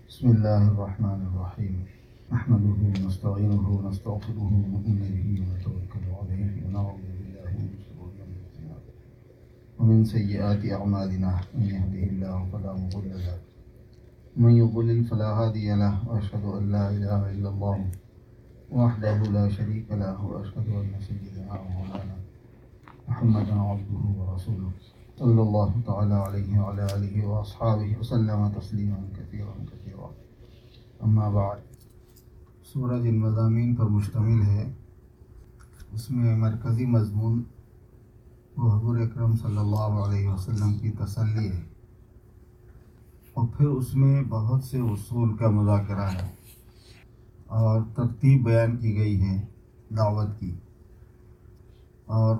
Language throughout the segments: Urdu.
بسم الله الرحمن الرحيم نحمده ونستعينه ونستغفره ونؤمن به ونتوكل عليه ونعوذ بالله من شرور أنفسنا ومن سيئات أعمالنا من يهده الله فلا مضل له ومن يضلل فلا هادي له وأشهد أن لا إله إلا الله وحده لا شريك له وأشهد أن سيدنا ومولانا محمدا عبده ورسوله صلی اللہ تعالی علیہ وعلى آلہ وأصحابہ وسلم تسلیما کثیرا کثیرا اما بعد۔ سورہ جن مضامین پر مشتمل ہے، اس میں مرکزی مضمون وہ حضور اکرم صلی اللہ علیہ وسلم کی تسلی ہے، اور پھر اس میں بہت سے اصول کا مذاکرہ ہے اور ترتیب بیان کی گئی ہے دعوت کی، اور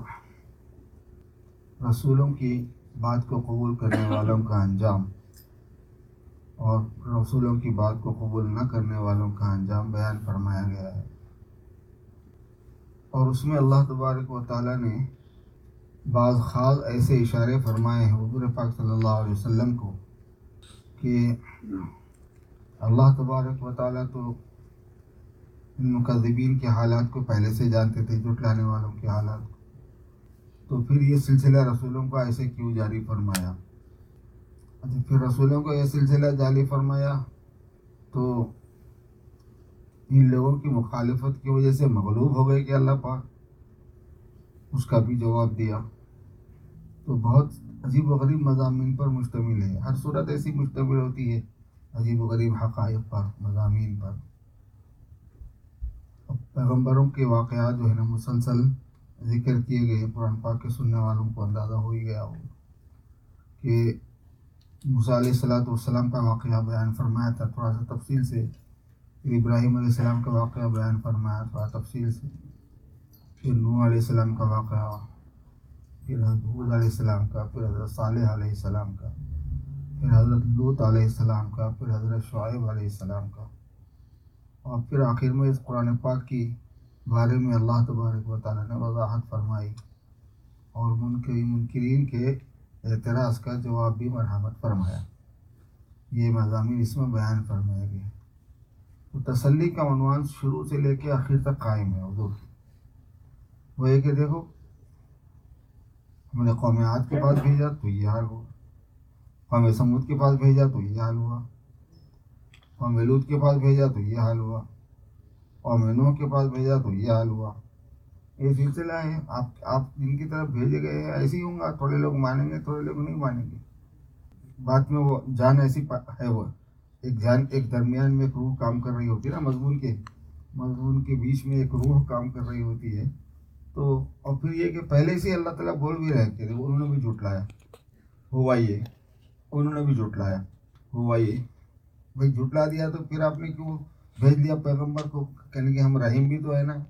رسولوں کی بات کو قبول کرنے والوں کا انجام اور رسولوں کی بات کو قبول نہ کرنے والوں کا انجام بیان فرمایا گیا ہے۔ اور اس میں اللہ تبارک و تعالیٰ نے بعض خاص ایسے اشارے فرمائے ہیں حضور پاک صلی اللہ علیہ وسلم کو کہ اللہ تبارک و تعالیٰ تو ان مکذبین کے حالات کو پہلے سے جانتے تھے، جھٹلانے والوں کے حالات کو، تو پھر یہ سلسلہ رسولوں کا ایسے کیوں جاری فرمایا؟ اچھا، پھر رسولوں کو یہ سلسلہ جاری فرمایا تو ان لوگوں کی مخالفت کی وجہ سے مغلوب ہو گئے کہ اللہ پاک، اس کا بھی جواب دیا۔ تو بہت عجیب و غریب مضامین پر مشتمل ہے، ہر صورت ایسی مشتمل ہوتی ہے عجیب و غریب حقائق پر، مضامین پر۔ پیغمبروں کے واقعات جو ہے نا مسلسل ذکر کیے گئے، قرآن پاک کے سننے والوں کو اندازہ ہو ہی گیا ہو کہ موسیٰ علیہ السلام کا واقعہ بیان فرمایا تھا تھوڑا سا تفصیل سے، پھر ابراہیم علیہ السلام کا واقعہ بیان فرمایا تھوڑا تفصیل سے، پھر نوح علیہ السلام کا واقعہ، پھر حضرت ہود علیہ السلام کا، پھر حضرت صالح علیہ السلام کا، پھر حضرت لوط علیہ السلام کا، پھر حضرت شعیب علیہ السلام کا، اور پھر آخر میں اس قرآن پاک کی بارے میں اللہ تبارک و تعالیٰ نے وضاحت فرمائی اور منکرین کے اعتراض کا جواب بھی مرحمت فرمایا۔ یہ مضامین اس میں بیان فرمائے گئے۔ تو تسلی کا عنوان شروع سے لے کے آخر تک قائم ہے حضور، وہ ہے کہ دیکھو ہم نے قوم عاد کے پاس بھیجا تو یہ حال ہوا، قوم سمود کے پاس بھیجا تو یہ حال ہوا، قوم لوط کے پاس بھیجا تو یہ حال ہوا، قوم نوح کے پاس بھیجا تو یہ حال ہوا۔ یہ سلسلہ ہے، آپ جن کی طرف بھیجے گئے ہیں ایسے ہی ہوں گا، تھوڑے لوگ مانیں گے تھوڑے لوگ نہیں مانیں گے۔ بات میں وہ جان ایسی ہے، وہ ایک جان، ایک درمیان میں ایک روح کام کر رہی ہوتی ہے نا، مضمون کے بیچ میں ایک روح کام کر رہی ہوتی ہے۔ تو اور پھر یہ کہ پہلے سے اللہ تعالیٰ بول بھی رہے کہ انہوں نے بھی جھٹلایا، ہوا یہ، انہوں نے بھی جھٹلایا، ہوا یہ۔ بھائی جھٹلا دیا تو پھر آپ نے کیوں بھیج دیا پیغمبر کو؟ کہنے کہ ہم رحیم بھی تو ہے نا۔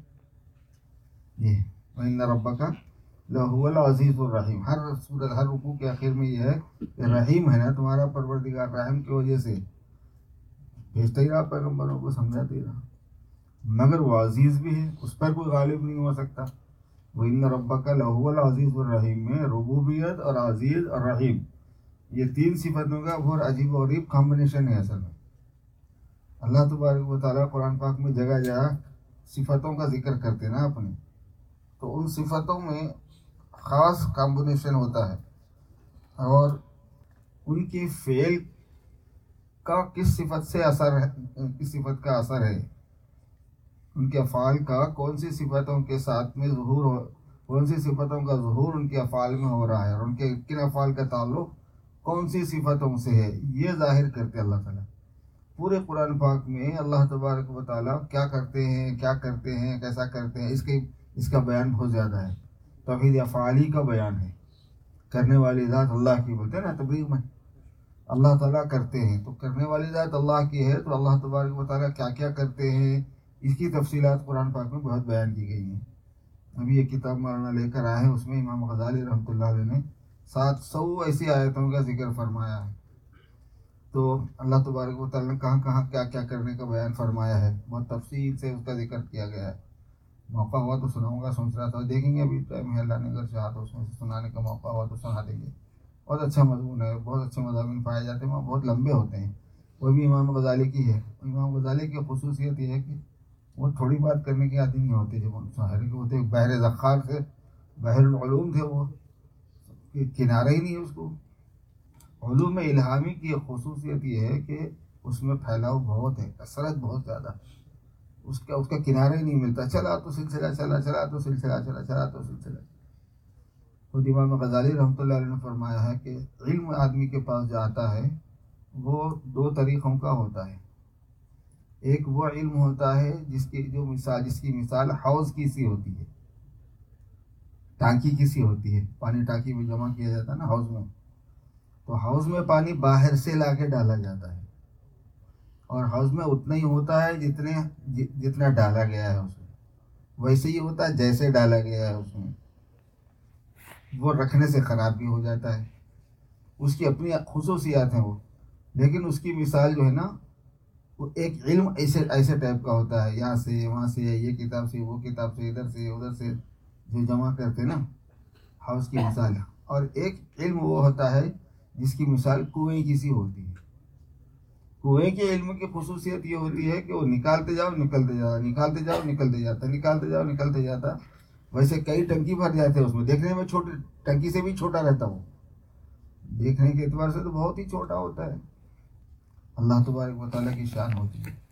یہ وَإِنَّ رَبَّكَ لَهُوَ الْعَزِيزُ الرَّحِيمُ، ہر سورت ہر رکوع کے آخر میں یہ ہے کہ رحیم ہے نا تمہارا پروردگار، رحم کی وجہ سے بھیجتا ہی رہا پیغمبروں کو، سمجھاتے ہی رہا، مگر وہ عزیز بھی ہے، اس پر کوئی غالب نہیں ہو سکتا۔ وَإِنَّ رَبَّكَ لَهُوَ الْعَزِيزُ الرَّحِيمُ میں ربوبیت اور عزیز اور رحیم، یہ تین صفتوں کا بہت عجیب و غریب کمبینیشن ہے اصل میں۔ اللہ تبارک و تعالیٰ قرآن پاک میں جگہ جگہ صفتوں کا ذکر کرتے نا اپنے، تو ان صفتوں میں خاص کمبینیشن ہوتا ہے، اور ان کی فعل کا کس صفت سے اثر ہے، کس صفت کا اثر ہے، ان کے افعال کا کون سی صفتوں کے ساتھ میں ظہور ہو، کون سی صفتوں کا ظہور ان کے افعال میں ہو رہا ہے، اور ان کے کن افعال کا تعلق کون سی صفتوں سے ہے، یہ ظاہر کرتے اللہ تعالیٰ۔ پورے قرآن پاک میں اللہ تبارک و تعالیٰ کیا کرتے ہیں، کیسا کرتے ہیں، اس کا بیان بہت زیادہ ہے۔ توحید افعالی کا بیان ہے، کرنے والی ذات اللہ کی، بولتے ہیں نا تبلیغ میں، اللہ تعالیٰ کرتے ہیں، تو کرنے والی ذات اللہ کی ہے، تو اللہ تبارک و تعالیٰ کیا کیا کرتے ہیں، اس کی تفصیلات قرآن پاک میں بہت بیان کی گئی ہیں۔ ابھی ایک کتاب مولانا لے کر آئے ہیں، اس میں امام غزالی رحمۃ اللہ علیہ نے 700 ایسی آیتوں کا ذکر فرمایا ہے۔ تو اللہ تبارک و تعالیٰ نے کہاں کہاں کیا کیا کرنے کا بیان فرمایا ہے، بہت تفصیل سے اس کا ذکر کیا گیا ہے۔ موقع ہوا تو سناؤں گا، سوچ رہا تھا، دیکھیں گے ابھی ٹائم ہے، اللہ نے اگر چاہا تو اس میں سے سنانے کا موقع ہوا تو سنا دیں گے۔ بہت اچھا مضمون ہے، بہت اچھے مضامین پائے جاتے ہیں وہاں، بہت لمبے ہوتے ہیں، وہ بھی امام غزالی کی ہے۔ امام غزالی کی خصوصیت یہ ہے کہ وہ تھوڑی بات کرنے کے عادی نہیں ہوتے، جب شاعر کے ہوتے بحر ذخار سے، بحر العلوم تھے وہ، کنارہ ہی نہیں ہے اس کو۔ علوم الہامی کی خصوصیت یہ ہے کہ اس میں پھیلاؤ بہت ہے، کثرت بہت زیادہ، اس کا کنارہ ہی نہیں ملتا، چلا تو سلسلہ، چلا تو سلسلہ، چلا تو سلسلہ۔ خود امام غزالی رحمۃ اللہ علیہ نے فرمایا ہے کہ علم آدمی کے پاس جو آتا ہے وہ دو طریقوں کا ہوتا ہے۔ ایک وہ علم ہوتا ہے جس کی مثال حوض کی سی ہوتی ہے، ٹانکی کی سی ہوتی ہے، پانی ٹانکی میں جمع کیا جاتا ہے نا حوض میں، تو حوض میں پانی باہر سے لا کے ڈالا جاتا ہے، اور حوض میں اتنا ہی ہوتا ہے جتنا ڈالا گیا ہے اس میں، ویسے ہی ہوتا ہے جیسے ڈالا گیا ہے اس میں، وہ رکھنے سے خراب بھی ہو جاتا ہے، اس کی اپنی خصوصیات ہیں وہ، لیکن اس کی مثال جو ہے نا، وہ ایک علم ایسے ٹائپ کا ہوتا ہے، یہاں سے وہاں سے، یہ کتاب سے وہ کتاب سے، ادھر سے ادھر سے جو جمع کرتے نا، حوض کی مثال۔ اور ایک علم وہ ہوتا ہے جس کی مثال کنویں کی سی ہوتی ہے۔ کنویں کے علم کی خصوصیت یہ ہوتی ہے کہ وہ نکالتے جاؤ نکلتے جاؤ، نکالتے جاؤ نکلتے جاتا، نکالتے جاؤ نکلتے جاتا، ویسے کئی ٹنکی بھر جاتے ہیں اس میں، دیکھنے میں چھوٹی ٹنکی سے بھی چھوٹا رہتا وہ، دیکھنے کے اعتبار سے تو بہت ہی چھوٹا ہوتا ہے۔ اللہ تبارک و تعالیٰ کی شان ہوتی ہے۔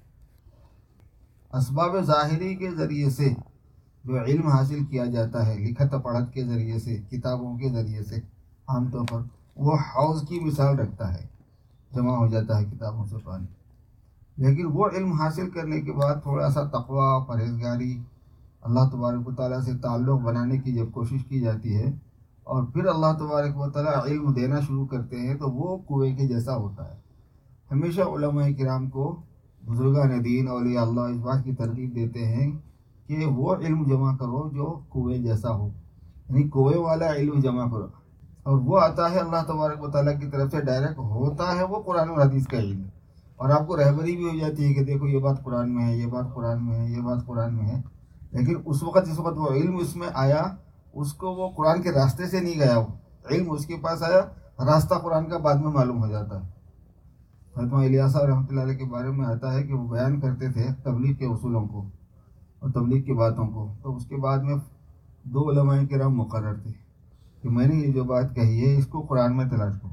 اسباب ظاہری کے ذریعے سے جو علم حاصل کیا جاتا ہے، لکھت پڑھت کے ذریعے سے، کتابوں کے ذریعے سے، عام طور پر وہ حوض کی مثال رکھتا ہے، جمع ہو جاتا ہے کتابوں سے پانی۔ لیکن وہ علم حاصل کرنے کے بعد تھوڑا سا تقویٰ، پرہیزگاری، اللہ تبارک و تعالیٰ سے تعلق بنانے کی جب کوشش کی جاتی ہے، اور پھر اللہ تبارک و تعالیٰ علم دینا شروع کرتے ہیں، تو وہ کنویں کے جیسا ہوتا ہے۔ ہمیشہ علماء کرام کو، بزرگان دین، اولیاء اللہ اس بات کی ترغیب دیتے ہیں کہ وہ علم جمع کرو جو کنویں جیسا ہو، یعنی کنویں والا علم جمع کرو، اور وہ آتا ہے اللہ تبارک و تعالیٰ کی طرف سے ڈائریکٹ، ہوتا ہے وہ قرآن اور حدیث کا علم، اور آپ کو رہبری بھی ہو جاتی ہے کہ دیکھو یہ بات قرآن میں ہے، یہ بات قرآن میں ہے، یہ بات قرآن میں ہے۔ لیکن اس وقت جس وقت وہ علم اس میں آیا، اس کو وہ قرآن کے راستے سے نہیں گیا، وہ علم اس کے پاس آیا، راستہ قرآن کا بعد میں معلوم ہو جاتا ہے۔ حضرت الیاس صاحب رحمۃ اللہ علیہ کے بارے میں آتا ہے کہ وہ بیان کرتے تھے تبلیغ کے اصولوں کو اور تبلیغ کی باتوں کو، تو اس کے بعد میں دو علماء کرام مقرر تھے کہ میں نے یہ جو بات کہی ہے اس کو قرآن میں تلاش کرو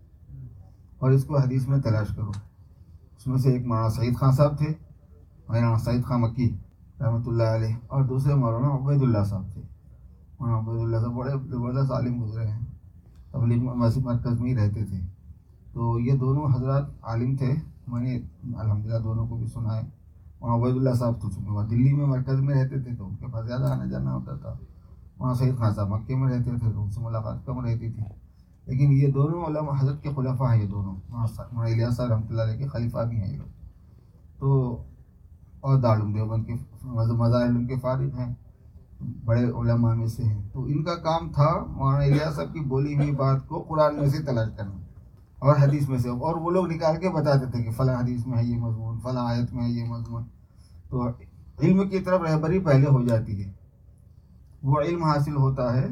اور اس کو حدیث میں تلاش کرو۔ اس میں سے ایک مولانا سعید خان صاحب تھے، مولانا سعید خان مکی رحمۃ اللہ علیہ، اور دوسرے مولانا عبید اللہ صاحب تھے۔ مولانا عبید اللہ صاحب بڑے زبردست عالم گزرے ہیں، تبلیغ مسجد مرکز میں ہی رہتے تھے، تو یہ دونوں حضرات عالم تھے، میں نے الحمدللہ دونوں کو بھی سنا ہے۔ مولانا عبید اللہ صاحب تو چونکہ وہ دلی میں مرکز میں رہتے تھے تو ان کے پاس زیادہ آنا جانا ہوتا تھا، مولانا سعید خان صاحب مکے میں رہتے تھے تو ان سے ملاقات کم رہتی تھی، لیکن یہ دونوں علماء حضرت کے خلفاء ہیں، یہ دونوں مولانا الیاس صاحب رحمۃ اللہ علیہ کے خلیفہ بھی ہیں یہ لوگ، تو اور دارالعلوم دیوبند کے مظاہر علم کے فارغ ہیں، بڑے علماء میں سے ہیں۔ تو ان کا کام تھا مولانا الیاس صاحب کی بولی ہوئی بات کو قرآن میں سے تلاش کرنا اور حدیث میں سے، اور وہ لوگ نکال کے بتاتے تھے کہ فلاں حدیث میں ہے یہ مضمون، فلاں آیت میں ہے یہ مضمون، تو علم کی طرف رہبری پہلے ہو جاتی ہے۔ وہ علم حاصل ہوتا ہے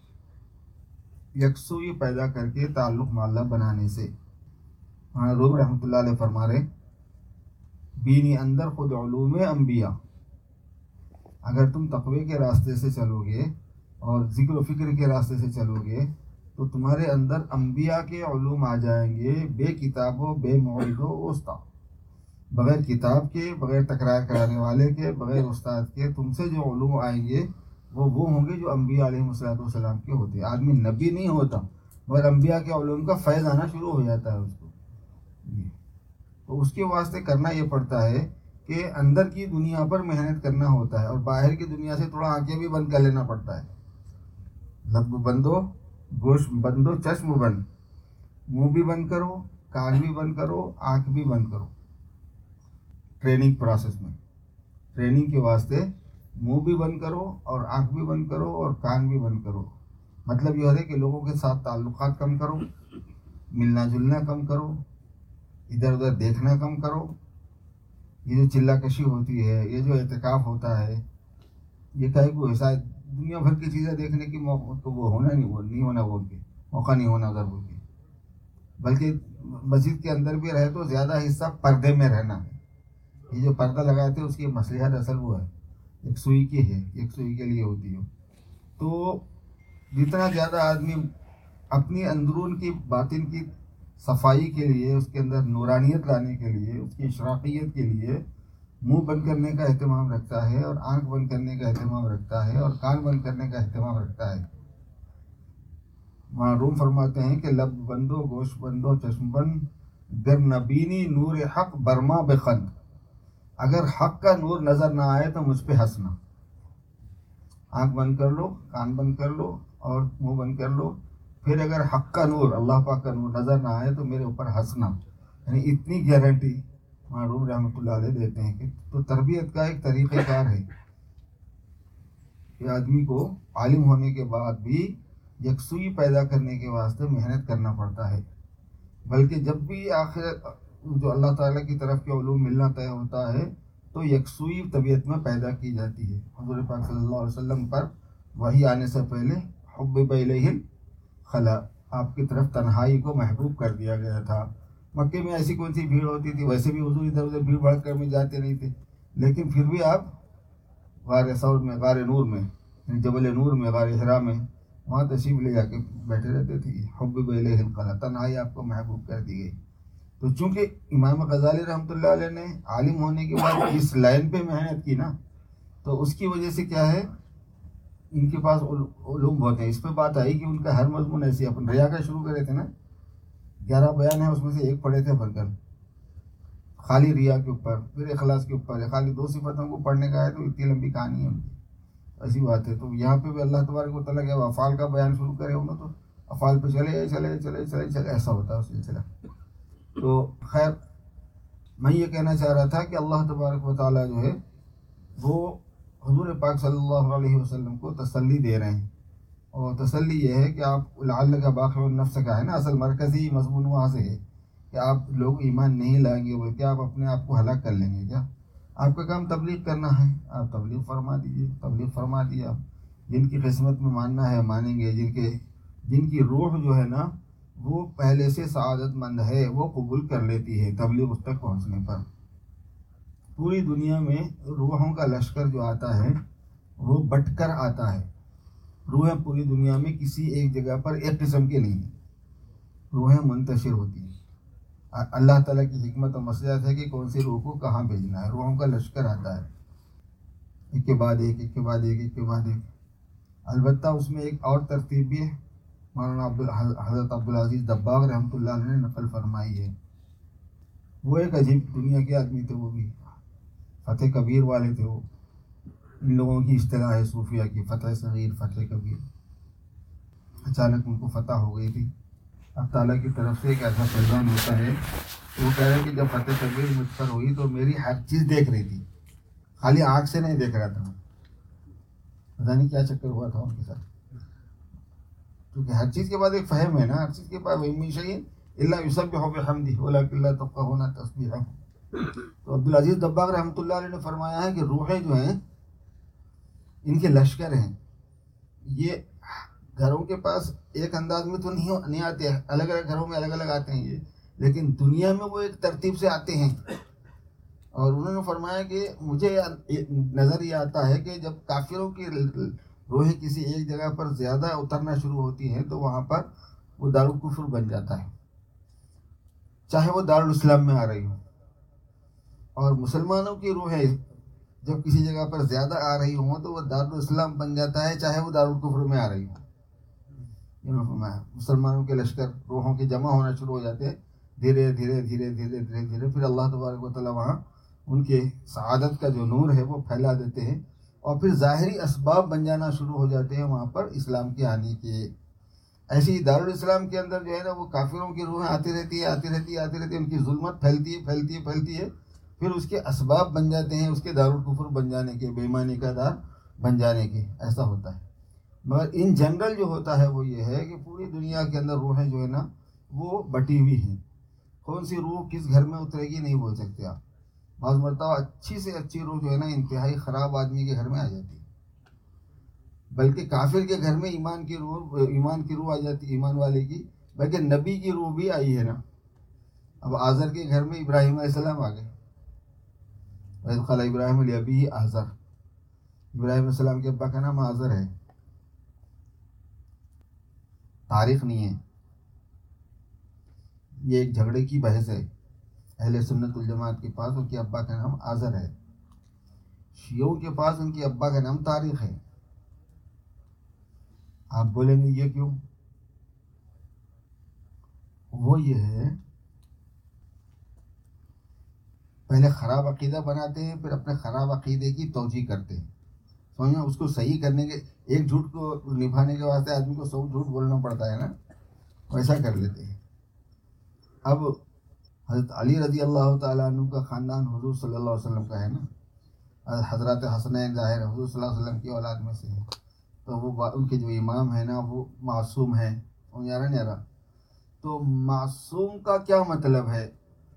یکسوئی پیدا کر کے تعلق مع اللہ بنانے سے۔ روم رحمۃ اللہ علیہ فرما رہے بینی اندر خود علوم انبیاء، اگر تم تقوی کے راستے سے چلو گے اور ذکر و فکر کے راستے سے چلو گے تو تمہارے اندر انبیاء کے علوم آ جائیں گے، بے کتاب و بے معید و استاد، بغیر کتاب کے، بغیر تکرار کرانے والے کے، بغیر استاد کے تم سے جو علوم آئیں گے وہ ہوں گے جو انبیاء علیہ السلام کے ہوتے ہیں۔ آدمی نبی نہیں ہوتا مگر انبیاء کے علوم کا فیض آنا شروع ہو جاتا ہے اس کو، تو اس کے واسطے کرنا یہ پڑتا ہے کہ اندر کی دنیا پر محنت کرنا ہوتا ہے اور باہر کی دنیا سے تھوڑا آنکھیں بھی بند کر لینا پڑتا ہے۔ لب بندو، گوشت بندو، چشم بند، منہ بھی بند کرو، کان بھی بند کرو، آنکھ بھی بند کرو۔ ٹریننگ پروسیس میں، ٹریننگ کے واسطے منہ بھی بند کرو اور آنکھ بھی بند کرو اور کان بھی بند کرو۔ مطلب یہ ہے کہ لوگوں کے ساتھ تعلقات کم کرو، ملنا جلنا کم کرو، ادھر ادھر دیکھنا کم کرو، یہ جو چلہ کشی ہوتی ہے، یہ جو اعتکاف ہوتا ہے، یہ کہیں کو ایسا دنیا بھر کی چیزیں دیکھنے کی موقع تو وہ ہونا نہیں، وہ نہیں ہونا، بول کے موقع نہیں ہونا ادھر بول کے، بلکہ مسجد کے اندر بھی رہے تو زیادہ حصہ پردے میں رہنا ہے. یہ جو پردہ لگاتے ہیں اس کی مصلحت اصل وہ ہے ایک سوئی کی ہے، ایک سوئی کے لیے ہوتی ہے. تو جتنا زیادہ آدمی اپنی اندرون کی باطن کی صفائی کے لیے، اس کے اندر نورانیت لانے کے لیے، اس کی اشراقیت کے لیے منہ بند کرنے کا اہتمام رکھتا ہے، اور آنکھ بند کرنے کا اہتمام رکھتا ہے، اور کان بند کرنے کا اہتمام رکھتا ہے. معروم فرماتے ہیں کہ لب بندو گوشت بندو چشم بند گر نبینی نور حق برما بخند. اگر حق کا نور نظر نہ آئے تو مجھ پہ ہنسنا. آنکھ بند کر لو، کان بند کر لو اور منہ بند کر لو، پھر اگر حق کا نور، اللہ پاک کا نور نظر نہ آئے تو میرے اوپر ہنسنا. یعنی اتنی گارنٹی معروف رحمۃ اللہ علیہ دیتے ہیں کہ تو تربیت کا ایک طریقہ کار ہے کہ آدمی کو عالم ہونے کے بعد بھی یکسوئی پیدا کرنے کے واسطے محنت کرنا پڑتا ہے. بلکہ جب بھی آخر جو اللہ تعالیٰ کی طرف کے علوم ملنا طے ہوتا ہے تو یکسوئی طبیعت میں پیدا کی جاتی ہے. حضور پاک صلی اللہ علیہ وسلم پر وحی آنے سے پہلے حبب الیہ الخلا، آپ کی طرف تنہائی کو محبوب کر دیا گیا تھا. مکے میں ایسی کون سی بھیڑ ہوتی تھی، ویسے بھی حضور ادھر ادھر بھیڑ بھاڑ کر میں جاتے نہیں تھے، لیکن پھر بھی آپ غار ثور میں، غار نور میں، جبل نور میں، غار حرا میں وہاں تشریف لے جا کے بیٹھے رہتے تھے. حبب الیہ الخلا، تنہائی آپ کو محبوب کر دی گئی. تو چونکہ امام غزالی رحمۃ اللہ علیہ نے عالم ہونے کے بعد اس لائن پہ محنت کی نا، تو اس کی وجہ سے کیا ہے، ان کے پاس علوم بہت ہیں. اس پہ بات آئی کہ ان کا ہر مضمون ایسی، اپن ریا کا شروع کرے تھے نا، 11 بیان ہے اس میں سے ایک پڑھے تھے بھر کر، خالی ریا کے اوپر، پھر اخلاص کے اوپر ہے. خالی 2 صفتوں کو پڑھنے کا ہے تو اتنی لمبی کہانی ہے ان کی، ایسی بات ہے. تو یہاں پہ بھی اللہ تبارک و تعالیٰ کے افعال کا بیان شروع کرے انہوں تو افعال پہ چلے چلے چلے چلے چلے ایسا ہوتا ہے سلسلہ. تو خیر میں یہ کہنا چاہ رہا تھا کہ اللہ تبارک و تعالیٰ جو ہے وہ حضور پاک صلی اللہ علیہ وسلم کو تسلی دے رہے ہیں. اور تسلی یہ ہے کہ آپ لعلک باخع النفس کا ہے نا، اصل مرکزی مضمون وہاں سے ہے کہ آپ لوگ ایمان نہیں لائیں گے بلکہ آپ اپنے آپ کو ہلاک کر لیں گے. کیا آپ کا کام تبلیغ کرنا ہے، آپ تبلیغ فرما دیجیے. تبلیغ فرما دیا. جن کی قسمت میں ماننا ہے مانیں گے، جن کی روح جو ہے نا وہ پہلے سے سعادت مند ہے وہ قبول کر لیتی ہے تبلیغ اس تک پہنچنے پر. پوری دنیا میں روحوں کا لشکر جو آتا ہے وہ بٹ کر آتا ہے. روحیں پوری دنیا میں کسی ایک جگہ پر ایک قسم کے نہیں ہیں، روحیں منتشر ہوتی ہیں. اللہ تعالیٰ کی حکمت و مصلحت ہے کہ کون سی روح کو کہاں بھیجنا ہے. روحوں کا لشکر آتا ہے ایک کے بعد ایک، ایک کے بعد ایک، ایک کے بعد ایک. البتہ اس میں ایک اور ترتیب بھی ہے، مولانا حضرت عبدالعزیز دباغ رحمۃ اللہ علیہ نے نقل فرمائی ہے. وہ ایک عجیب دنیا کے آدمی تھے، وہ بھی فتح کبیر والے تھے. وہ ان لوگوں کی اصطلاح ہے صوفیہ کی، فتح صغیر فتح کبیر. اچانک ان کو فتح ہو گئی تھی. اب تعالیٰ کی طرف سے ایک ایسا فیضان ہوتا ہے، وہ کہہ رہے کہ جب فتح کبیر مجھ پر ہوئی تو میری ہر چیز دیکھ رہی تھی، خالی آنکھ سے نہیں دیکھ رہا تھا. پتہ نہیں کیا چکر ہوا تھا ان کے ساتھ، کیونکہ ہر چیز کے بعد ایک فہم ہے نا، ہر چیز کے بعد وَإِن شَيْءٍ إِلَّا يُسَبِّحُ بِحَمْدِهِ وَلَٰكِن لَّا تَفْقَهُونَ تَسْبِيحَهُمْ. تو عبدالعزیز دباغ رحمۃ اللہ علیہ نے فرمایا ہے کہ روحیں جو ہیں ان کے لشکر ہیں. یہ گھروں کے پاس ایک انداز میں تو نہیں آتے، الگ الگ گھروں میں الگ الگ آتے ہیں یہ، لیکن دنیا میں وہ ایک ترتیب سے آتے ہیں. اور انہوں نے فرمایا کہ مجھے نظر یہ آتا ہے کہ جب کافروں کی روحیں کسی ایک جگہ پر زیادہ اترنا شروع ہوتی ہیں تو وہاں پر وہ دارالکفر بن جاتا ہے، چاہے وہ دارالاسلام میں آ رہی ہوں. اور مسلمانوں کی روحیں جب کسی جگہ پر زیادہ آ رہی ہوں تو وہ دارالاسلام بن جاتا ہے، چاہے وہ دارالکفر میں آ رہی ہوں. مسلمانوں کے لشکر روحوں کے جمع ہونا شروع ہو جاتے ہیں دھیرے دھیرے دھیرے دھیرے دھیرے دھیرے. پھر اللہ تبارک و تعالیٰ وہاں ان کے سعادت کا جو نور ہے وہ پھیلا دیتے ہیں، اور پھر ظاہری اسباب بن جانا شروع ہو جاتے ہیں وہاں پر اسلام کے آنے کے. ایسے ہی دارالاسلام کے اندر جو ہے نا وہ کافروں کی روحیں آتی رہتی ہے، آتی رہتی ہے، آتی رہتی ہے. ان کی ظلمت پھیلتی ہے پھیلتی ہے پھیلتی ہے، پھر اس کے اسباب بن جاتے ہیں اس کے دارالکفر بن جانے کے، بے ایمانی کا دار بن جانے کے. ایسا ہوتا ہے. مگر ان جنرل جو ہوتا ہے وہ یہ ہے کہ پوری دنیا کے اندر روحیں جو ہے نا وہ بٹی ہوئی ہیں. کون سی روح کس گھر میں اترے گی نہیں بول سکتے آپ. بعض مرتبہ اچھی سے اچھی روح جو ہے نا انتہائی خراب آدمی کے گھر میں آ جاتی ہے، بلکہ کافر کے گھر میں ایمان کی روح آ جاتی، ایمان والے کی. بلکہ نبی کی روح بھی آئی ہے نا، اب آزر کے گھر میں ابراہیم علیہ السلام آ گئے. وَإِذْ قَالَ ابراہیم لِأَبِيهِ آزر، ابراہیم علیہ السلام کے ابا کا نام آزر ہے. تاریخ نہیں ہے، یہ ایک جھگڑے کی بحث ہے. اہل سنت الجماعت کے پاس ان کے ابا کا نام آزر ہے، شیعوں کے پاس ان کے ابا کا نام تاریخ ہے. آپ بولیں گے یہ کیوں؟ وہ یہ ہے، پہلے خراب عقیدہ بناتے ہیں، پھر اپنے خراب عقیدے کی توجیہ کرتے ہیں. سمجھنا، اس کو صحیح کرنے کے، ایک جھوٹ کو نبھانے کے واسطے آدمی کو 100 جھوٹ بولنا پڑتا ہے نا، ویسا کر لیتے ہیں. اب حضرت علی رضی اللہ تعالیٰ عنہ کا خاندان حضور صلی اللہ علیہ وسلم کا ہے نا، حضرات حسنین ظاہر حضور صلی اللہ علیہ وسلم کی اولاد میں سے ہیں، تو وہ ان کے جو امام ہیں نا وہ معصوم ہیں. سمجھ آ رہا نہیں آ رہا؟ تو معصوم کا کیا مطلب ہے؟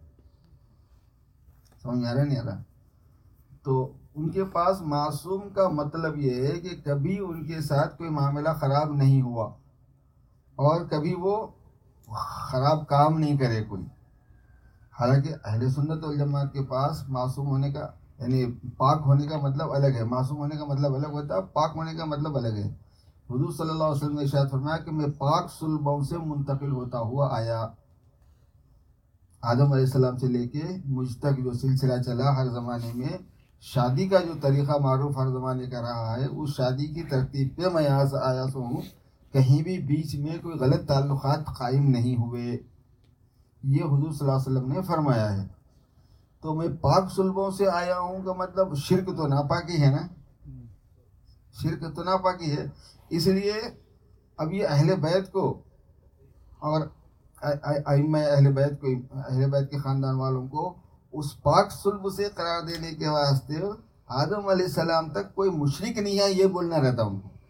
سمجھ آ رہا نہیں آ رہا؟ تو ان کے پاس معصوم کا مطلب یہ ہے کہ کبھی ان کے ساتھ کوئی معاملہ خراب نہیں ہوا اور کبھی وہ خراب کام نہیں کرے کوئی. حالانکہ اہل سنت والجماعت کے پاس معصوم ہونے کا یعنی پاک ہونے کا مطلب الگ ہے، معصوم ہونے کا مطلب الگ ہوتا ہے، پاک ہونے کا مطلب الگ ہے. حضور صلی اللہ علیہ وسلم نے ارشاد فرمایا کہ میں پاک صلبوں سے منتقل ہوتا ہوا آیا. آدم علیہ السلام سے لے کے مجھ تک جو سلسلہ چلا، ہر زمانے میں شادی کا جو طریقہ معروف ہر زمانے کا رہا ہے، اس شادی کی ترتیب پہ میں یہاں سے آیا سو ہوں. کہیں بھی بیچ میں کوئی غلط تعلقات قائم نہیں ہوئے، یہ حضور صلی اللہ علیہ وسلم نے فرمایا ہے. تو میں پاک صلبوں سے آیا ہوں کا مطلب شرک تو ناپاکی ہے نا، شرک تو ناپاکی ہے. اس لیے اب یہ اہل بیت کو اور ائمہ اہل بیت کو، اہل بیت کے خاندان والوں کو اس پاک صلب سے قرار دینے کے واسطے آدم علیہ السلام تک کوئی مشرک نہیں ہے، یہ بولنا رہتا ان کو.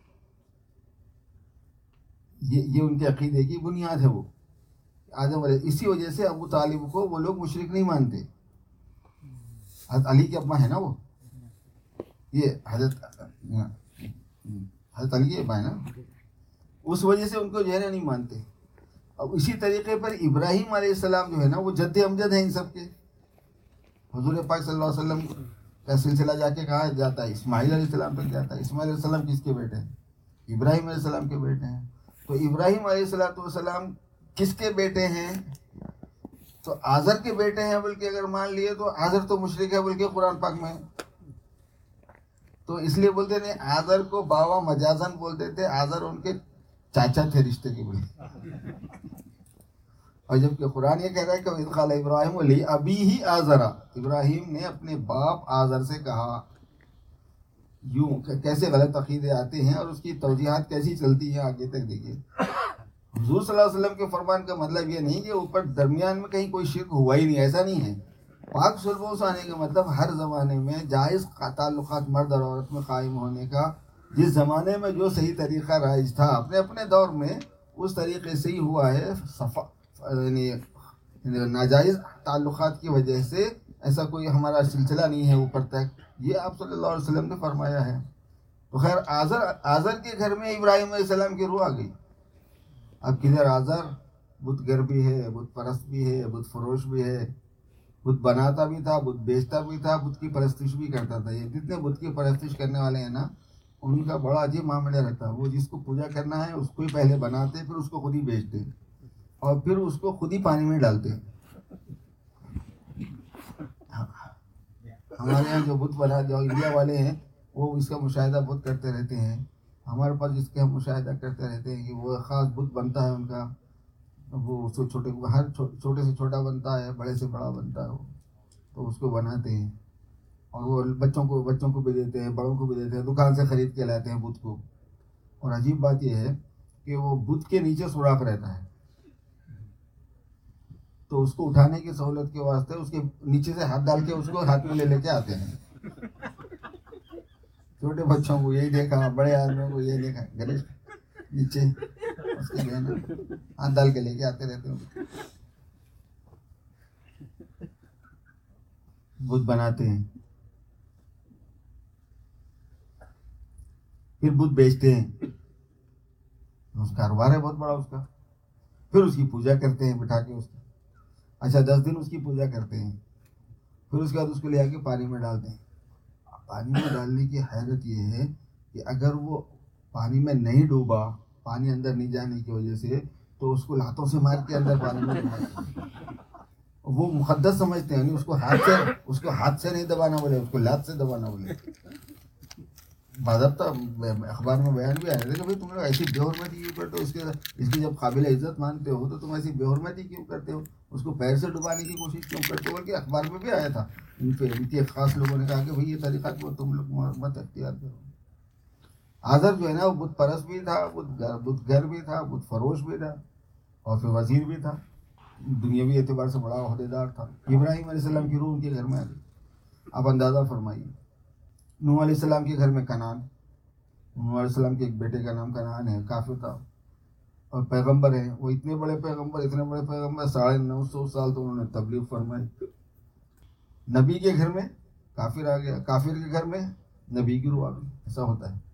یہ ان کے عقیدے کی بنیاد ہے. وہ آدم علیہ، اسی وجہ سے ابو طالب کو وہ لوگ مشرک نہیں مانتے. حضرت علی کے ابا ہے نا وہ، یہ حضرت علی کے ابا ہے نا، اس وجہ سے ان کو جو ہے نا نہیں مانتے. اب اسی طریقے پر ابراہیم علیہ السلام جو ہے نا وہ جد امجد ہیں ان سب کے. حضور پاک صلی اللہ علیہ وسلم کا سلسلہ جا کے کہا جاتا ہے اسماعیل علیہ السلام تک جاتا ہے. اسماعیل علیہ السلام کس کے بیٹے ہیں؟ ابراہیم علیہ السلام کے بیٹے ہیں. تو ابراہیم علیہ السلام کس کے بیٹے ہیں؟ تو آزر کے بیٹے ہیں. بلکہ اگر مان لیے تو آزر تو مشرک ہے، بلکہ قرآن پاک میں. تو اس لیے بولتے نہیں، آزر کو باوا مجازن بولتے تھے، آزر ان کے چاچا تھے رشتے کے بولے. اور جبکہ قرآن یہ کہہ رہا ہے کہ وَإِذْ قَالَ إِبْرَاهِيمُ لِأَبِيهِ آزَرَ، ابراہیم نے اپنے باپ آزر سے کہا. یوں کیسے غلط عقیدے آتے ہیں اور اس کی توجیحات کیسی چلتی ہیں آگے تک دیکھیے. حضور صلی اللہ علیہ وسلم کے فرمان کا مطلب یہ نہیں کہ اوپر درمیان میں کہیں کوئی شرک ہوا ہی نہیں، ایسا نہیں ہے. پاک صلبوں سے آنے کا مطلب ہر زمانے میں جائز تعلقات مرد اور عورت میں قائم ہونے کا، جس زمانے میں جو صحیح طریقہ رائج تھا اپنے اپنے دور میں اس طریقے سے ہی ہوا ہے. یعنی ناجائز تعلقات کی وجہ سے ایسا کوئی ہمارا سلسلہ نہیں ہے اوپر تک، یہ آپ صلی اللہ علیہ وسلم نے فرمایا ہے. تو خیر آزر کے گھر میں ابراہیم علیہ السلام کی روح آ گئی. اب کدھر آزر بت گر بھی ہے، بت پرست بھی ہے، بت فروش بھی ہے، بت بناتا بھی تھا، بت بیچتا بھی تھا، بت کی پرستش بھی کرتا تھا. یہ جتنے بت کی پرستش کرنے والے ہیں نا، ان کا بڑا عجیب معاملہ رہتا ہے. وہ جس کو پوجا کرنا ہے اس کو ہی پہلے بناتے، پھر اس کو خود ہی بیچتے اور پھر اس کو خود ہی پانی میں ڈالتے. ہمارے یہاں جو بت بنا، جو انڈیا والے ہیں، وہ اس کا مشاہدہ بہت کرتے رہتے ہیں. ہمارے پاس جس کا ہم مشاہدہ کرتے رہتے ہیں کہ وہ خاص بت بنتا ہے ان کا، وہ چھوٹے ہر چھوٹے سے چھوٹا بنتا ہے، بڑے سے بڑا بنتا ہے. تو اس کو بناتے ہیں اور وہ بچوں کو بھی دیتے ہیں، بڑوں کو بھی دیتے ہیں، دکان سے خرید کے لاتے ہیں بت کو. اور عجیب بات یہ ہے کہ وہ بت کے نیچے سوراخ رہتا ہے، تو اس کو اٹھانے کی سہولت کے واسطے اس کے نیچے سے ہاتھ ڈال کے اس کو ہاتھ میں لے کے آتے ہیں. چھوٹے بچوں کو یہی دیکھا، بڑے آدمیوں کو یہی دیکھا، گلے نیچے اس کے جو ہاتھ ڈال کے لے کے آتے رہتے ہیں. بت بناتے ہیں، پھر بت بیچتے ہیں، اس کاروبار ہے بہت بڑا اس کا. پھر اس کی پوجا کرتے ہیں بٹھا کے اس کی. اچھا 10 دن اس کی پوجا کرتے ہیں، پھر اس کے بعد اس کو لے آ کے پانی میں ڈالتے ہیں. پانی میں ڈالنے کی حیرت یہ ہے کہ اگر وہ پانی میں نہیں ڈوبا، پانی اندر نہیں جانے کی وجہ سے، تو اس کو لاتوں سے مار کے اندر پانی میں ڈالتے ہیں. وہ مقدس سمجھتے ہیں، اس کو ہاتھ سے نہیں دبانا بولے، اس کو لات سے دبانا بولے. باضابطہ اخبار میں بیان بھی آیا تھا کہ بھائی تم لوگ ایسی بے حرمتی کیوں کرتے ہو، اس کی جب قابل عزت مانتے ہو تو تم ایسی بے حرمتی کیوں کرتے ہو، اس کو پیر سے ڈبانے کی کوشش کیوں کرتے ہو. بلکہ اخبار میں بھی آیا تھا، ان کے خاص لوگوں نے کہا کہ بھائی یہ طریقہ کو تم لوگ مت اختیار کرو. آذر جو ہے نا وہ بت پرست بھی تھا، بت گھر بھی تھا، بت فروش بھی تھا، اور پھر وزیر بھی تھا، دنیاوی اعتبار سے بڑا عہدیدار تھا. ابراہیم علیہ السلام کی روح ان کے گھر میں آ گئی. آپ اندازہ فرمائیے. نوح علیہ السلام کے گھر میں کنعان، نوح علیہ السلام کے ایک بیٹے کا نام کنعان ہے، کافر تھا اور پیغمبر ہیں. وہ اتنے بڑے پیغمبر 950 سال تو انہوں نے تبلیغ فرمائی. نبی کے گھر میں کافر آ گیا، کافر کے گھر میں نبی کی روح آ گئی. ایسا ہوتا ہے.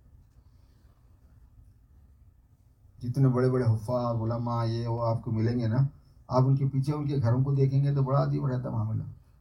جتنے بڑے بڑے حفاظ علماء یہ وہ آپ کو ملیں گے نا، آپ ان کے پیچھے ان کے گھروں کو دیکھیں گے تو بڑا عجیب رہتا معاملہ.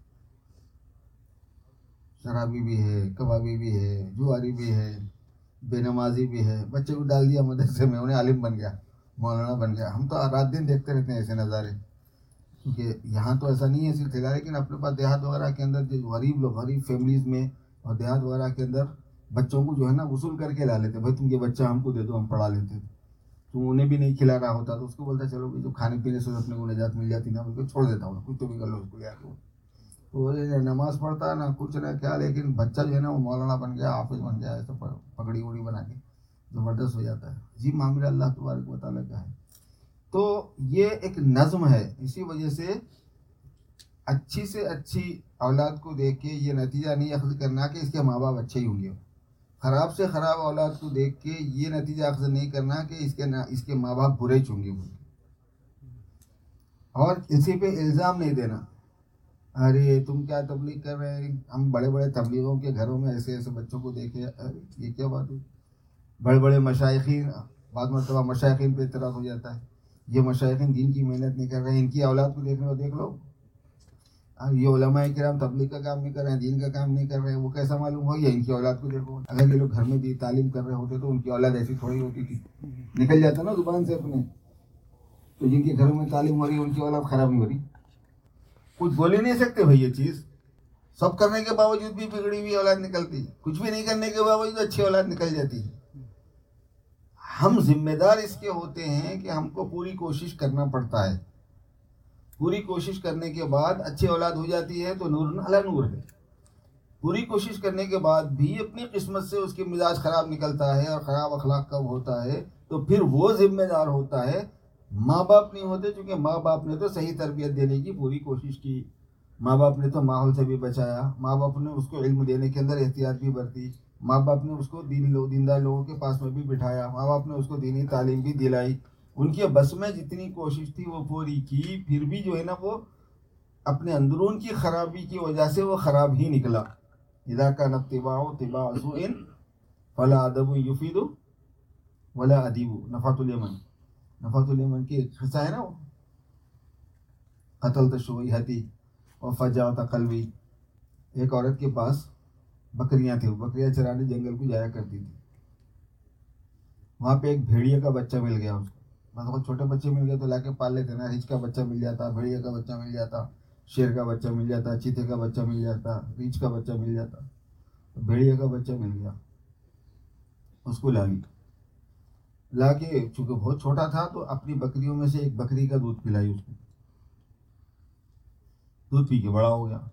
شرابی بھی ہے، کبابی بھی ہے، جواری بھی ہے، بے نمازی بھی ہے. بچے کو ڈال دیا مدرسے میں، انہیں عالم بن گیا، مولانا بن گیا. ہم تو رات دن دیکھتے رہتے ہیں ایسے نظارے. کیونکہ یہاں تو ایسا نہیں ہے سلسلہ، لیکن اپنے پاس دیہات وغیرہ کے اندر جو غریب لوگ، غریب فیملیز میں اور دیہات وغیرہ کے اندر بچوں کو جو ہے نا وصول کر کے لا لیتے. بھائی تم یہ بچہ ہم کو دے دو، ہم پڑھا لیتے. تو انہیں بھی نہیں کھلا رہا ہوتا تو اس کو بولتا چلو جو کھانے پینے سے اپنے کو نجات مل جاتی نا، بلکہ چھوڑ دیتا ہوں، کچھ تو بھی کر لو اس کو لے آ کے. تو نماز پڑھتا نہ کچھ نہ کیا، لیکن بچہ جو ہے نا وہ مولانا بن گیا، حافظ بن گیا، ایسا پگڑی وڑی بنا کے زبردست ہو جاتا ہے. عجیب معاملہ اللہ تبارک و تعالیٰ کا ہے. تو یہ ایک نظم ہے. اسی وجہ سے اچھی سے اچھی اولاد کو دیکھ کے یہ نتیجہ نہیں اخذ کرنا کہ اس کے ماں باپ اچھے ہی ہوں گے. خراب سے خراب اولاد کو دیکھ کے یہ نتیجہ اخذ نہیں کرنا کہ اس کے ماں باپ برے چوں گے. اور کسی پہ الزام نہیں دینا، ارے تم کیا تبلیغ کر رہے ہیں. ہم بڑے بڑے تبلیغوں کے گھروں میں ایسے ایسے بچوں کو دیکھے، ارے یہ کیا بات ہے. بڑے بڑے مشائخین، بعض مرتبہ مشائخین پہ اعتراض ہو جاتا ہے، یہ مشائخین دین کی محنت نہیں کر رہے ہیں، ان کی اولاد کو دیکھ لو. یہ علماء کرام تبلیغ کا کام نہیں کر رہے ہیں، دین کا کام نہیں کر رہے ہیں، وہ کیسا معلوم ہو. یا ان کی اولاد کو دیکھو. اگر یہ لوگ گھر میں بھی تعلیم کر رہے ہوتے تو ان کی اولاد ایسی تھوڑی ہوتی تھی. نکل جاتا نا زبان سے اپنے. تو جن کے گھروں میں تعلیم ہو رہی ہے ان کی اولاد خراب نہیں ہو رہی. کچھ بول ہی نہیں سکتے بھائی. یہ چیز سب کرنے کے باوجود بھی بگڑی ہوئی اولاد نکلتی، کچھ بھی نہیں کرنے کے باوجود اچھی اولاد نکل جاتی. ہم ذمہ دار اس کے ہوتے ہیں کہ ہم کو پوری کوشش کرنا پڑتا ہے. پوری کوشش کرنے کے بعد اچھی اولاد ہو جاتی ہے تو نور علی نور ہے. پوری کوشش کرنے کے بعد بھی اپنی قسمت سے اس کے مزاج خراب نکلتا ہے اور خراب اخلاق کا ہوتا ہے تو پھر وہ ذمہ دار ہوتا ہے. ماں باپ نہیں ہوتے، چونکہ ماں باپ نے تو صحیح تربیت دینے کی پوری کوشش کی. ماں باپ نے تو ماحول سے بھی بچایا، ماں باپ نے اس کو علم دینے کے اندر احتیاط بھی برتی، ماں باپ نے اس کو دیندار لوگوں کے پاس میں بھی بٹھایا، ماں باپ نے اس کو دینی تعلیم بھی دلائی. ان کے بس میں جتنی کوشش تھی وہ پوری کی، پھر بھی جو ہے نا وہ اپنے اندرون کی خرابی کی وجہ سے وہ خراب ہی نکلا. اذا كان اتباع سوء فلا ادب يفيد ولا ادیب. نفات الیمن کی ایک قصہ ہے نا، وہ قتلت شویحتی وفجعت قلبی. ایک عورت کے پاس بکریاں تھیں، وہ بکریاں چرانے جنگل کو جایا کرتی تھی. وہاں پہ ایک بھیڑیا کا بچہ مل گیا اس کو. مطلب چھوٹے بچے مل گئے تو لا کے پال لیتے نا. ریچھ کا بچہ مل جاتا، بھیڑیا کا بچہ مل جاتا، شیر کا بچہ مل جاتا، چیتے کا بچہ مل جاتا، ریچھ کا بچہ مل جاتا. بھیڑیا کا بچہ مل گیا، اس کو لا کے چونکہ بہت چھوٹا تھا تو اپنی بکریوں میں سے ایک بکری کا دودھ پلائی اس کو. دودھ پی کے بڑا ہو گیا.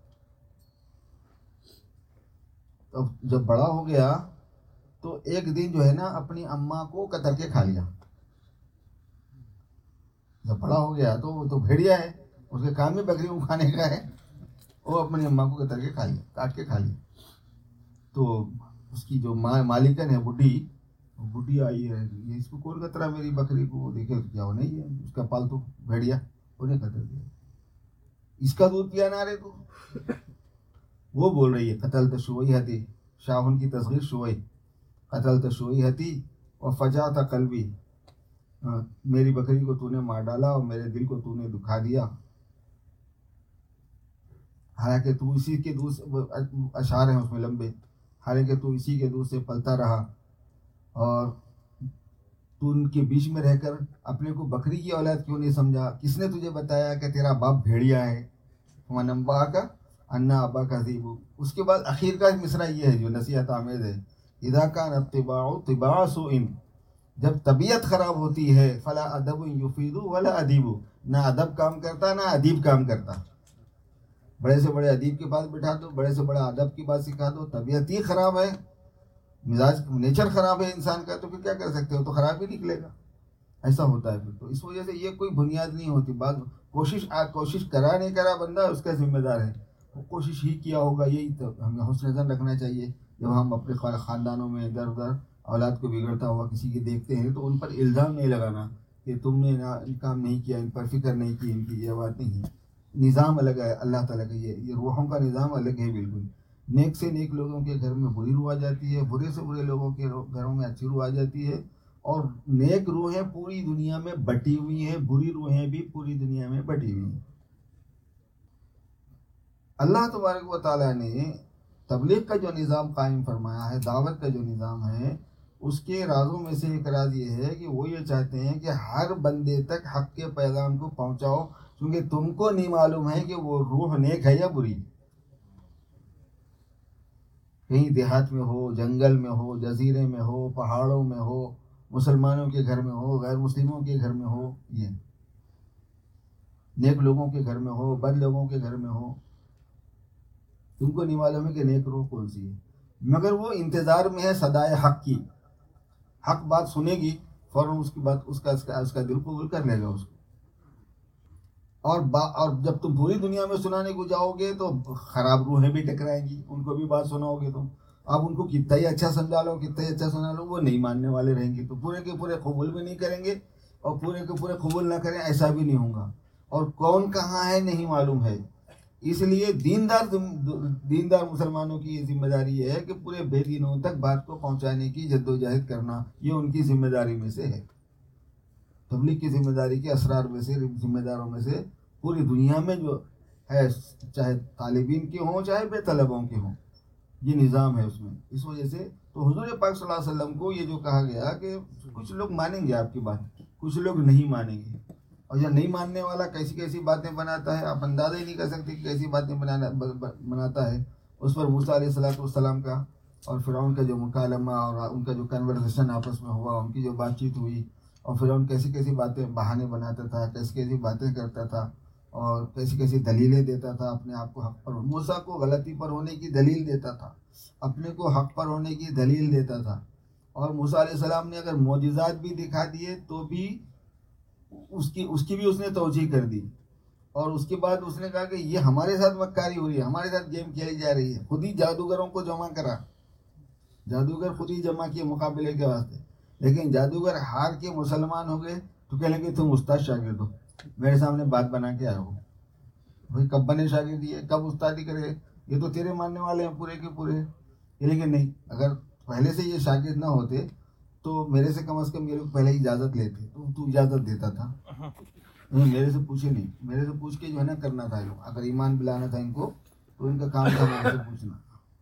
اب جب بڑا ہو گیا تو ایک دن جو ہے نا اپنی اماں کو کتر کے کھا لیا. جب بڑا ہو گیا تو وہ تو بھیڑیا ہے، اس کے کام میں بکری کو کھانے کا ہے. وہ اپنی اماں کو کتر کے کھا لیا، کاٹ کے کھا لیا. تو اس کی جو مالکن ہے بڈھی آئی ہے، یہ اس کو کون کترا میری بکری کو. دیکھے کیا وہ نہیں ہے اس کا پالتو بھیڑیا، انہیں کتر دیا. اس کا دودھ پیا نہ رہے تو وہ بول رہی ہے قتلت شویحتی، شاہن کی تصغیر شوئی، قتلت شویحتی وفجعت قلبی. میری بکری کو تو نے مار ڈالا اور میرے دل کو تو نے دکھا دیا. حالانکہ تو اسی کے دودھ سے، اشعار ہیں اس میں لمبے، حالانکہ تو اسی کے دودھ سے پلتا رہا، اور تو ان کے بیچ میں رہ کر اپنے کو بکری کی اولاد کیوں نہیں سمجھا؟ کس نے تجھے بتایا کہ تیرا باپ بھیڑیا ہے؟ وَنَبَّأَكَ کا انا ابا کا ذیب۔ اس کے بعد اخیر کا مصرع یہ ہے جو نصیحت آمیز ہے، اذا کان الطباع طباع سوء، جب طبیعت خراب ہوتی ہے، فلا ادب یفید ولا ادیب، نہ ادب کام کرتا نہ ادیب کام کرتا۔ بڑے سے بڑے ادیب کے پاس بٹھا دو، بڑے سے بڑا ادب کی بات سکھا دو، طبیعت ہی خراب ہے، مزاج نیچر خراب ہے انسان کا، تو پھر کیا کر سکتے ہو؟ تو خراب ہی نکلے گا۔ ایسا ہوتا ہے پھر تو اس وجہ سے یہ کوئی بنیاد نہیں ہوتی بات۔ کوشش کرا نہیں کرا بندہ اس کا ذمہ دار ہے، وہ کوشش ہی کیا ہوگا، یہی تو ہمیں حسن زن رکھنا چاہیے۔ جب ہم اپنے خاندانوں میں ادھر ادھر اولاد کو بگڑتا ہوا کسی کے دیکھتے ہیں تو ان پر الزام نہیں لگانا کہ تم نے کام نہیں کیا، ان پر فکر نہیں کی، ان کی یہ بات نہیں ہے۔ نظام الگ ہے اللہ تعالیٰ کا، یہ روحوں کا نظام الگ ہے بالکل۔ نیک سے نیک لوگوں کے گھر میں بری روح آ جاتی ہے، برے سے برے لوگوں کے گھروں میں اچھی روح آ جاتی ہے، اور نیک روحیں پوری دنیا میں بٹی ہوئی ہیں، بری روحیں بھی پوری دنیا میں بٹی ہوئی ہیں۔ اللہ تبارک و تعالیٰ نے تبلیغ کا جو نظام قائم فرمایا ہے، دعوت کا جو نظام ہے، اس کے رازوں میں سے ایک راز یہ ہے کہ وہ یہ چاہتے ہیں کہ ہر بندے تک حق کے پیغام کو پہنچاؤ، کیونکہ تم کو نہیں معلوم ہے کہ وہ روح نیک ہے یا بری۔ کہیں دیہات میں ہو، جنگل میں ہو، جزیرے میں ہو، پہاڑوں میں ہو، مسلمانوں کے گھر میں ہو، غیر مسلموں کے گھر میں ہو، یہ نیک لوگوں کے گھر میں ہو، بد لوگوں کے گھر میں ہو، تم کو نہیں معلوم ہے کہ نیک روح کون سی ہے، مگر وہ انتظار میں ہے صدائے حق کی۔ حق بات سنے گی، فوراً اس کی بات اس کا دل قبول کر لے گا اس کو۔ اور جب تم پوری دنیا میں سنانے کو جاؤ گے تو خراب روحیں بھی ٹکرائیں گی، ان کو بھی بات سناؤ گے تم، آپ ان کو کتنا ہی اچھا سمجھا لو، کتنا ہی اچھا سنا لو، وہ نہیں ماننے والے رہیں گے، تو پورے کے پورے قبول بھی نہیں کریں گے، اور پورے کے پورے قبول نہ کریں ایسا بھی نہیں ہوگا، اور کون کہاں ہے نہیں معلوم ہے۔ اس لیے دیندار مسلمانوں کی یہ ذمہ داری یہ ہے کہ پورے بے دینوں تک بات کو پہنچانے کی جدوجہد کرنا، یہ ان کی ذمہ داری میں سے ہے۔ تبلیغ کی ذمہ داری کے اسرار میں سے، ذمہ داروں میں سے پوری دنیا میں جو ہے، چاہے طالبین کے ہوں چاہے بے طلبوں کے ہوں، یہ نظام ہے اس میں۔ اس وجہ سے تو حضور پاک صلی اللہ علیہ وسلم کو یہ جو کہا گیا کہ کچھ لوگ مانیں گے آپ کی بات، کچھ لوگ نہیں مانیں گے، اور یہ نہیں ماننے والا کیسی کیسی باتیں بناتا ہے، آپ اندازہ ہی نہیں کر سکتے کہ کیسی باتیں بناتا ہے۔ اس پر موسیٰ علیہ السلام کا اور فرعون کا جو مکالمہ اور ان کا جو کنورسیشن آپس میں ہوا، ان کی جو بات چیت ہوئی، اور فرعون کیسی کیسی باتیں بہانے بناتا تھا، کیسی کیسی باتیں کرتا تھا، اور کیسی کیسی دلیلیں دیتا تھا، اپنے آپ کو حق پر، موسیٰ کو غلطی پر ہونے کی دلیل دیتا تھا، اپنے کو حق پر ہونے کی دلیل دیتا تھا، اور موسیٰ علیہ السلام نے اگر معجزات بھی دکھا دیے تو بھی اس کی بھی اس نے توجیہ کر دی، اور اس کے بعد اس نے کہا کہ یہ ہمارے ساتھ مکاری ہو رہی ہے، ہمارے ساتھ گیم کھیلی جا رہی ہے، خود ہی جادوگروں کو جمع کرا، جادوگر خود ہی جمع کیے مقابلے کے واسطے، لیکن جادوگر ہار کے مسلمان ہو گئے تو کہنے لگے تم استاد شاگرد ہو، میرے سامنے بات بنا کے آئے ہو۔ بھائی کب بنے شاگرد، یہ کب استادی کرے، یہ تو تیرے ماننے والے ہیں پورے کے پورے، لیکن نہیں، اگر پہلے سے یہ شاگرد نہ ہوتے تو میرے سے کم از کم یہ لوگ پہلے اجازت لیتے، تو اجازت دیتا تھا، میرے سے پوچھے نہیں، میرے سے پوچھ کے جو ہے نا کرنا تھا، اگر ایمان دلانا تھا ان کو تو ان کا کام تھا میرے سے پوچھنا۔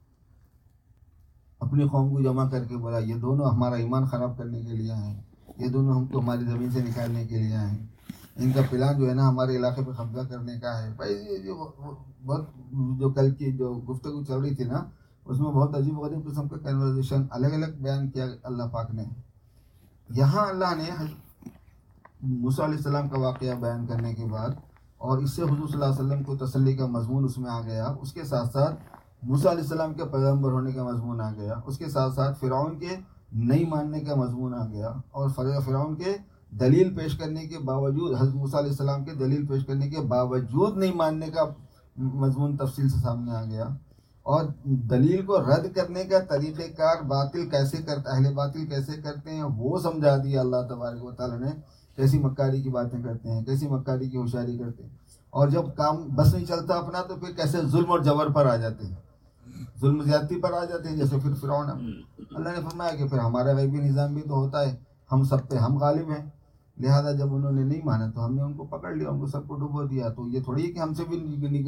اپنی قوم کو جمع کر کے بولا یہ دونوں ہمارا ایمان خراب کرنے کے لیے ہیں، یہ دونوں ہم کو ہماری زمین سے نکالنے کے لیے ہیں، ان کا پلان جو ہے نا ہمارے علاقے پہ قبضہ کرنے کا ہے۔ بھائی یہ جو کل کی جو گفتگو چل رہی تھی نا، اس میں بہت عجیب و غریب قسم کا کنورسیشن الگ الگ بیان کیا اللہ پاک نے۔ یہاں اللہ نے موسیٰ علیہ السلام کا واقعہ بیان کرنے کے بعد، اور اس سے حضور صلی اللہ علیہ وسلم کو تسلی کا مضمون اس میں آ گیا، اس کے ساتھ ساتھ موسیٰ علیہ السلام کے پیغمبر ہونے کا مضمون آ گیا، اس کے ساتھ ساتھ فرعون کے نہیں ماننے کا مضمون آ گیا، اور فرعون کے دلیل پیش کرنے کے باوجود، حضرت موسیٰ علیہ السلام کے دلیل پیش کرنے کے باوجود نہیں ماننے کا مضمون تفصیل سے سامنے آ گیا، اور دلیل کو رد کرنے کا طریقہ کار باطل کیسے کرتا، اہل باطل کیسے کرتے ہیں وہ سمجھا دیا اللہ تبارک و تعالیٰ نے، کیسی مکاری کی باتیں کرتے ہیں، کیسی مکاری کی ہوشیاری کرتے ہیں، اور جب کام بس نہیں چلتا اپنا تو پھر کیسے ظلم اور جبر پر آ جاتے ہیں، ظلم زیادتی پر آ جاتے ہیں، جیسے پھر فرعون۔ اللہ نے فرمایا کہ پھر ہمارا غیبی نظام بھی تو ہوتا ہے، ہم سب پہ ہم غالب ہیں، لہذا جب انہوں نے نہیں مانا تو ہم نے ان کو پکڑ لیا، ان کو سب کو ڈبو دیا، تو یہ تھوڑی ہے کہ ہم سے بھی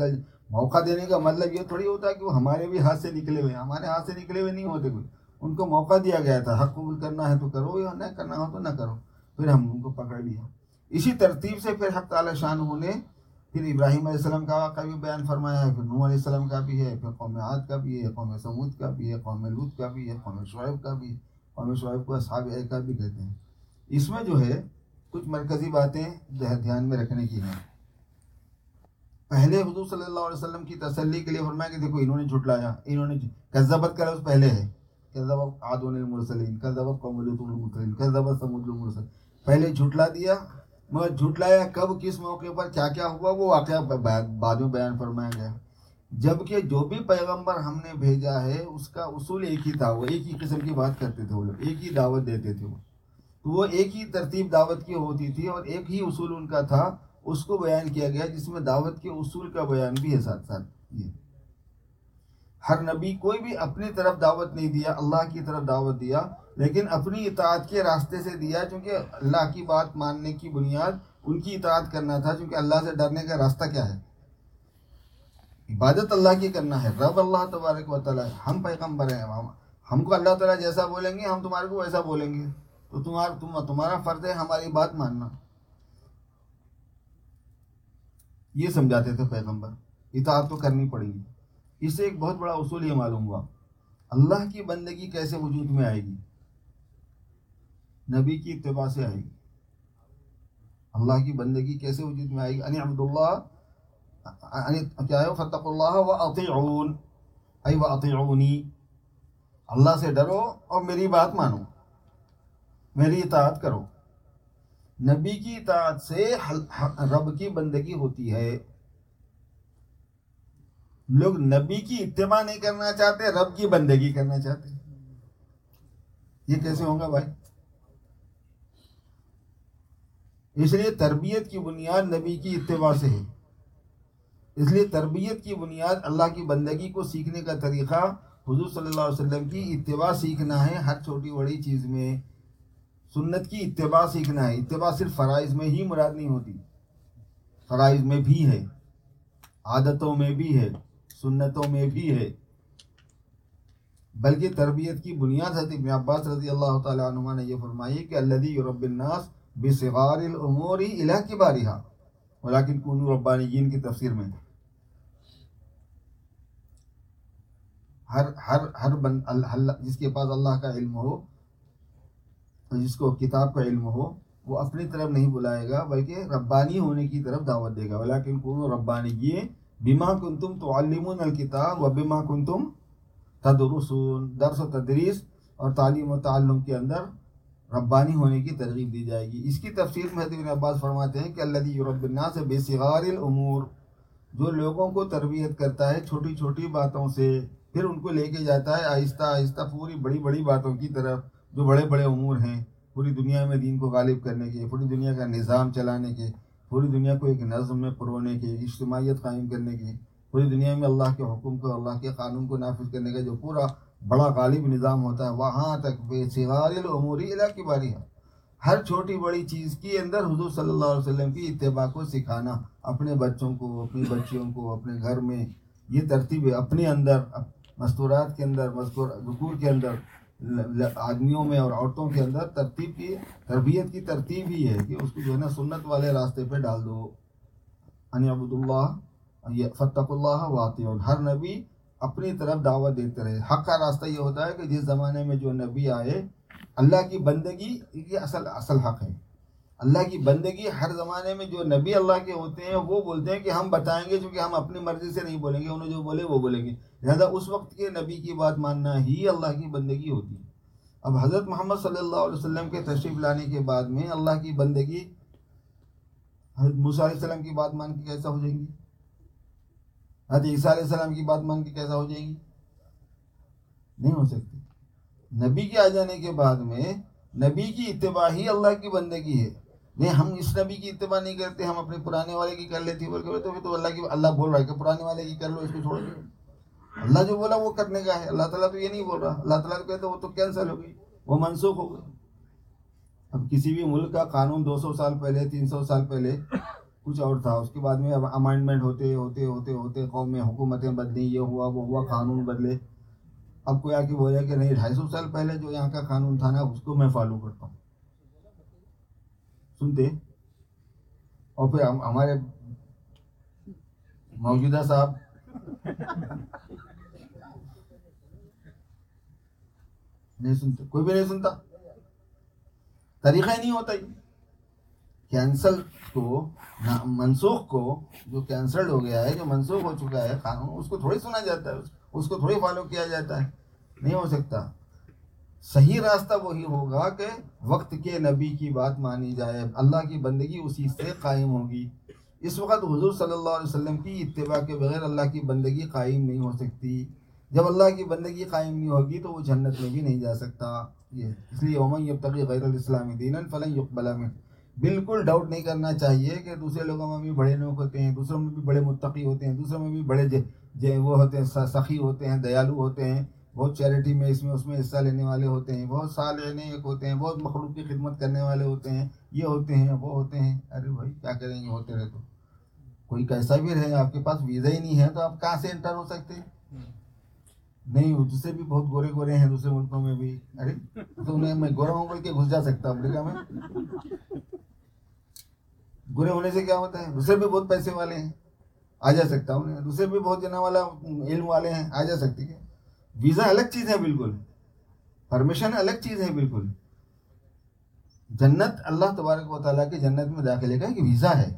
موقع دینے کا مطلب یہ تھوڑی ہوتا ہے کہ وہ ہمارے بھی ہاتھ سے نکلے ہوئے ہیں، ہمارے ہاتھ سے نکلے ہوئے نہیں ہوتے کوئی، ان کو موقع دیا گیا تھا، حق قبول کرنا ہے تو کرو یا نہ کرنا ہو تو نہ کرو، پھر ہم ان کو پکڑ لیا۔ اسی ترتیب سے پھر حق تعالی شان نے پھر ابراہیم علیہ السلام کا واقعہ بھی بیان فرمایا ہے، پھر نوح علیہ السلام کا بھی ہے، پھر قوم عاد کا بھی ہے، قوم سمود کا بھی ہے، قوم لوط کا بھی ہے، قوم شعیب کا بھی ہے، قوم شعیب کو اصحاب ایکا بھی کہتے ہیں۔ اس میں جو ہے کچھ مرکزی باتیں دھیان میں رکھنے کی ہیں۔ پہلے حضور صلی اللہ علیہ وسلم کی تسلی کے لیے فرمایا کہ دیکھو انہوں نے جھٹلایا، انہوں نے کذبت کا لفظ پہلے ہے، کذبت عاد المرسلین، کذبت قوم لوط المرسلین، کذبت ثمود المرسلین، پہلے جھٹلا دیا، مگر جھٹلایا کب، کس موقع پر، کیا کیا ہوا، وہ واقعہ بعد میں بیان فرمایا گیا۔ جبکہ جو بھی پیغمبر ہم نے بھیجا ہے اس کا اصول ایک ہی تھا، وہ ایک ہی قسم کی بات کرتے تھے، وہ لوگ ایک ہی دعوت دیتے تھے، وہ ایک ہی ترتیب دعوت کی ہوتی تھی اور ایک ہی اصول ان کا تھا، اس کو بیان کیا گیا، جس میں دعوت کے اصول کا بیان بھی ہے ساتھ ساتھ۔ یہ ہر نبی کوئی بھی اپنی طرف دعوت نہیں دیا، اللہ کی طرف دعوت دیا، لیکن اپنی اطاعت کے راستے سے دیا، چونکہ اللہ کی بات ماننے کی بنیاد ان کی اطاعت کرنا تھا، چونکہ اللہ سے ڈرنے کا راستہ کیا ہے، عبادت اللہ کی کرنا ہے، رب اللہ تبارک و تعالیٰ، ہم پیغمبر ہیں، ہم کو اللہ تعالیٰ جیسا بولیں گے ہم تمہارے کو ویسا بولیں گے، تو تمہارا فرض ہے ہماری بات ماننا، یہ سمجھاتے تھے پیغمبر، اطاعت تو کرنی پڑے گی۔ اس سے ایک بہت بڑا اصول یہ معلوم ہوا، اللہ کی بندگی کیسے وجود میں آئے گی، نبی کی اتباع سے آئے گی۔ اللہ کی بندگی کیسے وجود میں آئے گی، ان عبد اللہ، کیا ہے، فتقوا اللہ واطیعون، ای واطیعونی، اللہ سے ڈرو اور میری بات مانو، میری اطاعت کرو۔ نبی کی اطاعت سے رب کی بندگی ہوتی ہے۔ لوگ نبی کی اتباع نہیں کرنا چاہتے، رب کی بندگی کرنا چاہتے، یہ کیسے ہوگا بھائی؟ اس لیے تربیت کی بنیاد نبی کی اتباع سے ہے، اس لیے تربیت کی بنیاد اللہ کی بندگی کو سیکھنے کا طریقہ حضور صلی اللہ علیہ وسلم کی اتباع سیکھنا ہے، ہر چھوٹی بڑی چیز میں سنت کی اتباع سیکھنا ہے۔ اتباع صرف فرائض میں ہی مراد نہیں ہوتی، فرائض میں بھی ہے، عادتوں میں بھی ہے، سنتوں میں بھی ہے، بلکہ تربیت کی بنیاد حضرت ابن عباس رضی اللہ تعالی عنہما نے یہ فرمائی کہ الذی یربی الناس بصغار الامور الی کبارها، ولکن کونوا ربانیین کی تفسیر میں جس کے پاس اللہ کا علم ہو، جس کو کتاب کا علم ہو، وہ اپنی طرف نہیں بلائے گا بلکہ ربانی ہونے کی طرف دعوت دے گا۔ ولیکن کونوا ربانیین بما کنتم تعلمون الکتاب و بما کنتم تدرسون، درس و تدریس اور تعلیم و تعلم کے اندر ربانی ہونے کی ترغیب دی جائے گی۔ اس کی تفسیر میں حضرت ابن عباس فرماتے ہیں کہ الذی یربی الناس بصغار الامور، جو لوگوں کو تربیت کرتا ہے چھوٹی چھوٹی باتوں سے، پھر ان کو لے کے جاتا ہے آہستہ آہستہ پوری بڑی بڑی باتوں کی طرف، جو بڑے بڑے امور ہیں، پوری دنیا میں دین کو غالب کرنے کے، پوری دنیا کا نظام چلانے کے، پوری دنیا کو ایک نظم میں پرونے کے، اجتماعیت قائم کرنے کے، پوری دنیا میں اللہ کے حکم کو، اللہ کے قانون کو نافذ کرنے کا جو پورا بڑا غالب نظام ہوتا ہے، وہاں تک بصغار الامور الی کبارها، ہر چھوٹی بڑی چیز کے اندر حضور صلی اللہ علیہ وسلم کی اتباع کو سکھانا، اپنے بچوں کو، اپنی بچیوں کو، اپنے گھر میں، یہ ترتیب ہے، اپنے اندر، مستورات کے اندر، ذکور کے اندر، آدمیوں میں اور عورتوں کے اندر ترتیب کی، تربیت کی ترتیب ہی ہے کہ اس کو جو ہے نا سنت والے راستے پہ ڈال دو۔ ان عبد اللہ فتقوا اللہ واطیعون، ہر نبی اپنی طرف دعوت دیتے رہے۔ حق کا راستہ یہ ہوتا ہے کہ جس زمانے میں جو نبی آئے، اللہ کی بندگی یہ اصل حق ہے، اللہ کی بندگی ہر زمانے میں جو نبی اللہ کے ہوتے ہیں وہ بولتے ہیں کہ ہم بتائیں گے، چونکہ ہم اپنی مرضی سے نہیں بولیں گے، انہوں جو بولے وہ بولیں گے، لہذا اس وقت کے نبی کی بات ماننا ہی اللہ کی بندگی ہوتی ہے۔ اب حضرت محمد صلی اللہ علیہ وسلم کے تشریف لانے کے بعد میں اللہ کی بندگی حضرت موسیٰ علیہ السلام کی بات مان کے کیسا ہو جائیں گی، حضرت عیسیٰ علیہ السلام کی بات مان کے کیسا ہو جائیں گی؟ نہیں ہو سکتی۔ نبی کے آ جانے کے بعد میں نبی کی اتباع ہی اللہ کی بندگی ہے۔ نہیں، ہم اس نبی کی اتباع نہیں کرتے، ہم اپنے پرانے والے کی کر لیتے بول کے، تو پھر تو اللہ بول رہا ہے کہ پرانے والے کی کر لو، اس کو چھوڑ دو۔ اللہ جو بولا وہ کرنے کا ہے، اللہ تعالیٰ تو یہ نہیں بول رہا، اللہ تعالیٰ کہتے وہ تو کینسل ہو گئی، وہ منسوخ ہو گئی۔ اب کسی بھی ملک کا قانون 200 سال پہلے، 300 سال پہلے کچھ اور تھا. اس کے بعد میں اب امائنڈمنٹ ہوتے ہوتے ہوتے ہوتے قوم میں حکومتیں بدلی, یہ ہوا وہ ہوا, قانون بدلے. اب کوئی آ کے بولے کہ نہیں 250 سال پہلے جو یہاں کا قانون تھا نا اس کو میں فالو کرتا ہوں. سنتے. اور پھر ہمارے موجودہ صاحب نہیں سنتے, کوئی بھی نہیں سنتا. طریقہ ہی نہیں ہوتا. یہ کینسل کو, منسوخ کو, جو کینسلڈ ہو گیا ہے, جو منسوخ ہو چکا ہے قانون, اس کو تھوڑی سنا جاتا ہے, اس کو تھوڑی فالو کیا جاتا ہے. نہیں ہو سکتا. صحیح راستہ وہی ہوگا کہ وقت کے نبی کی بات مانی جائے, اللہ کی بندگی اسی سے قائم ہوگی. اس وقت حضور صلی اللہ علیہ وسلم کی اتباع کے بغیر اللہ کی بندگی قائم نہیں ہو سکتی. جب اللہ کی بندگی قائم نہیں ہوگی تو وہ جنت میں بھی نہیں جا سکتا. یہ اس لیے ومن یبتغی غیر الاسلام دینا فلن یقبل منہ. بالکل ڈاؤٹ نہیں کرنا چاہیے کہ دوسرے لوگوں میں بھی بڑے لوگ ہوتے ہیں, دوسروں میں بھی بڑے متقی ہوتے ہیں, دوسروں میں بھی بڑے وہ ہوتے ہیں, سخی ہوتے ہیں, دیالو ہوتے ہیں, بہت چیریٹی میں اس میں حصہ لینے والے ہوتے ہیں, بہت صالح نیک ہوتے ہیں, بہت مخلوق کی خدمت کرنے والے ہوتے ہیں, یہ ہوتے ہیں وہ ہوتے ہیں. ارے بھائی کیا کریں گے, ہوتے رہے تو. کوئی کیسا بھی رہے, آپ کے پاس ویزا ہی نہیں ہے تو آپ کہاں سے انٹر ہو سکتے ہیں؟ نہیں, دوسرے بھی بہت گورے گورے ہیں دوسرے ملکوں میں بھی. ارے تو میں گورا ہوں بول کے گھس جا سکتا امریکہ میں. گورے ہونے سے کیا ہوتا ہے؟ دوسرے بھی بہت پیسے والے ہیں, آ جا سکتا ہوں. دوسرے بھی بہت جنا والا علم والے ہیں, آ جا سکتے ہیں. ویزا الگ چیز ہے بالکل, پرمیشن الگ چیز ہے بالکل. جنت اللہ تبارک و تعالیٰ کی جنت میں داخلے کا ایک ویزا ہے.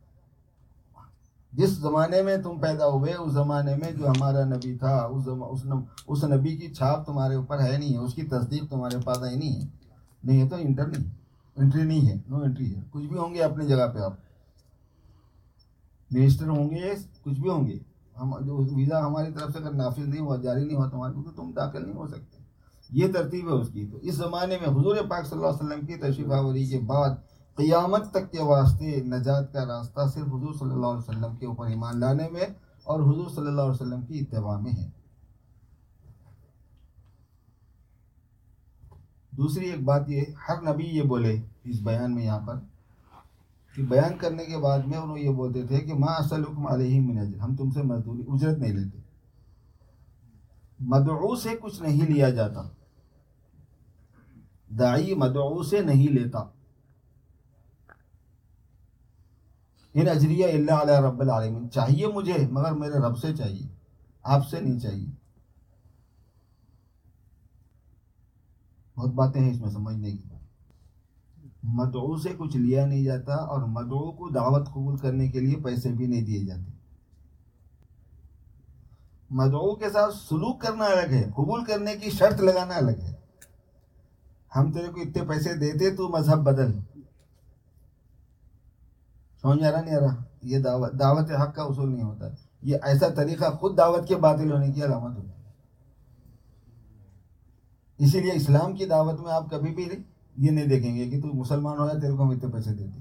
جس زمانے میں تم پیدا ہوئے اس زمانے میں جو ہمارا نبی تھا, اس نبی کی چھاپ تمہارے اوپر ہے نہیں ہے, اس کی تصدیق تمہارے پاس ہے نہیں ہے. نہیں ہے تو انٹری نہیں ہے, نو انٹری ہے. کچھ بھی ہوں گے اپنی جگہ پہ, آپ منسٹر ہوں گے, کچھ بھی ہوں گے, ہم جو ویزا ہماری طرف سے اگر نافذ نہیں ہوا, جاری نہیں ہوا تمہارے کو, تو تم داخل نہیں ہو سکتے. یہ ترتیب ہے اس کی. تو اس زمانے میں حضور پاک صلی اللہ علیہ وسلم کی تشریف آوری کے بعد قیامت تک کے واسطے نجات کا راستہ صرف حضور صلی اللہ علیہ وسلم کے اوپر ایمان لانے میں اور حضور صلی اللہ علیہ وسلم کی اتباع میں ہے. دوسری ایک بات یہ, ہر نبی یہ بولے اس بیان میں, یہاں پر کہ بیان کرنے کے بعد میں انہوں یہ بولتے تھے کہ ما اسألکم علیہ من اجر, ہم تم سے مزدوری اجرت نہیں لیتے. مدعو سے کچھ نہیں لیا جاتا, داعی مدعو سے نہیں لیتا. ان اجریہ الا علی رب العالمین, چاہیے مجھے مگر میرے رب سے چاہیے, آپ سے نہیں چاہیے. بہت باتیں ہیں اس میں سمجھنے کی. مدعو سے کچھ لیا نہیں جاتا, اور مدعو کو دعوت قبول کرنے کے لیے پیسے بھی نہیں دیے جاتے. مدعو کے ساتھ سلوک کرنا الگ ہے, قبول کرنے کی شرط لگانا الگ ہے. ہم تیرے کو اتنے پیسے دیتے تو مذہب بدل. سمجھ آ رہا نہیں آ رہا؟ یہ دعوت حق کا اصول نہیں ہوتا. یہ ایسا طریقہ خود دعوت کے باطل ہونے کی علامت ہوتی ہے. اسی لیے اسلام کی دعوت میں آپ کبھی بھی یہ نہیں دیکھیں گے کہ تو مسلمان ہو جائے تیرے کو ہم اتنے پیسے دیتے.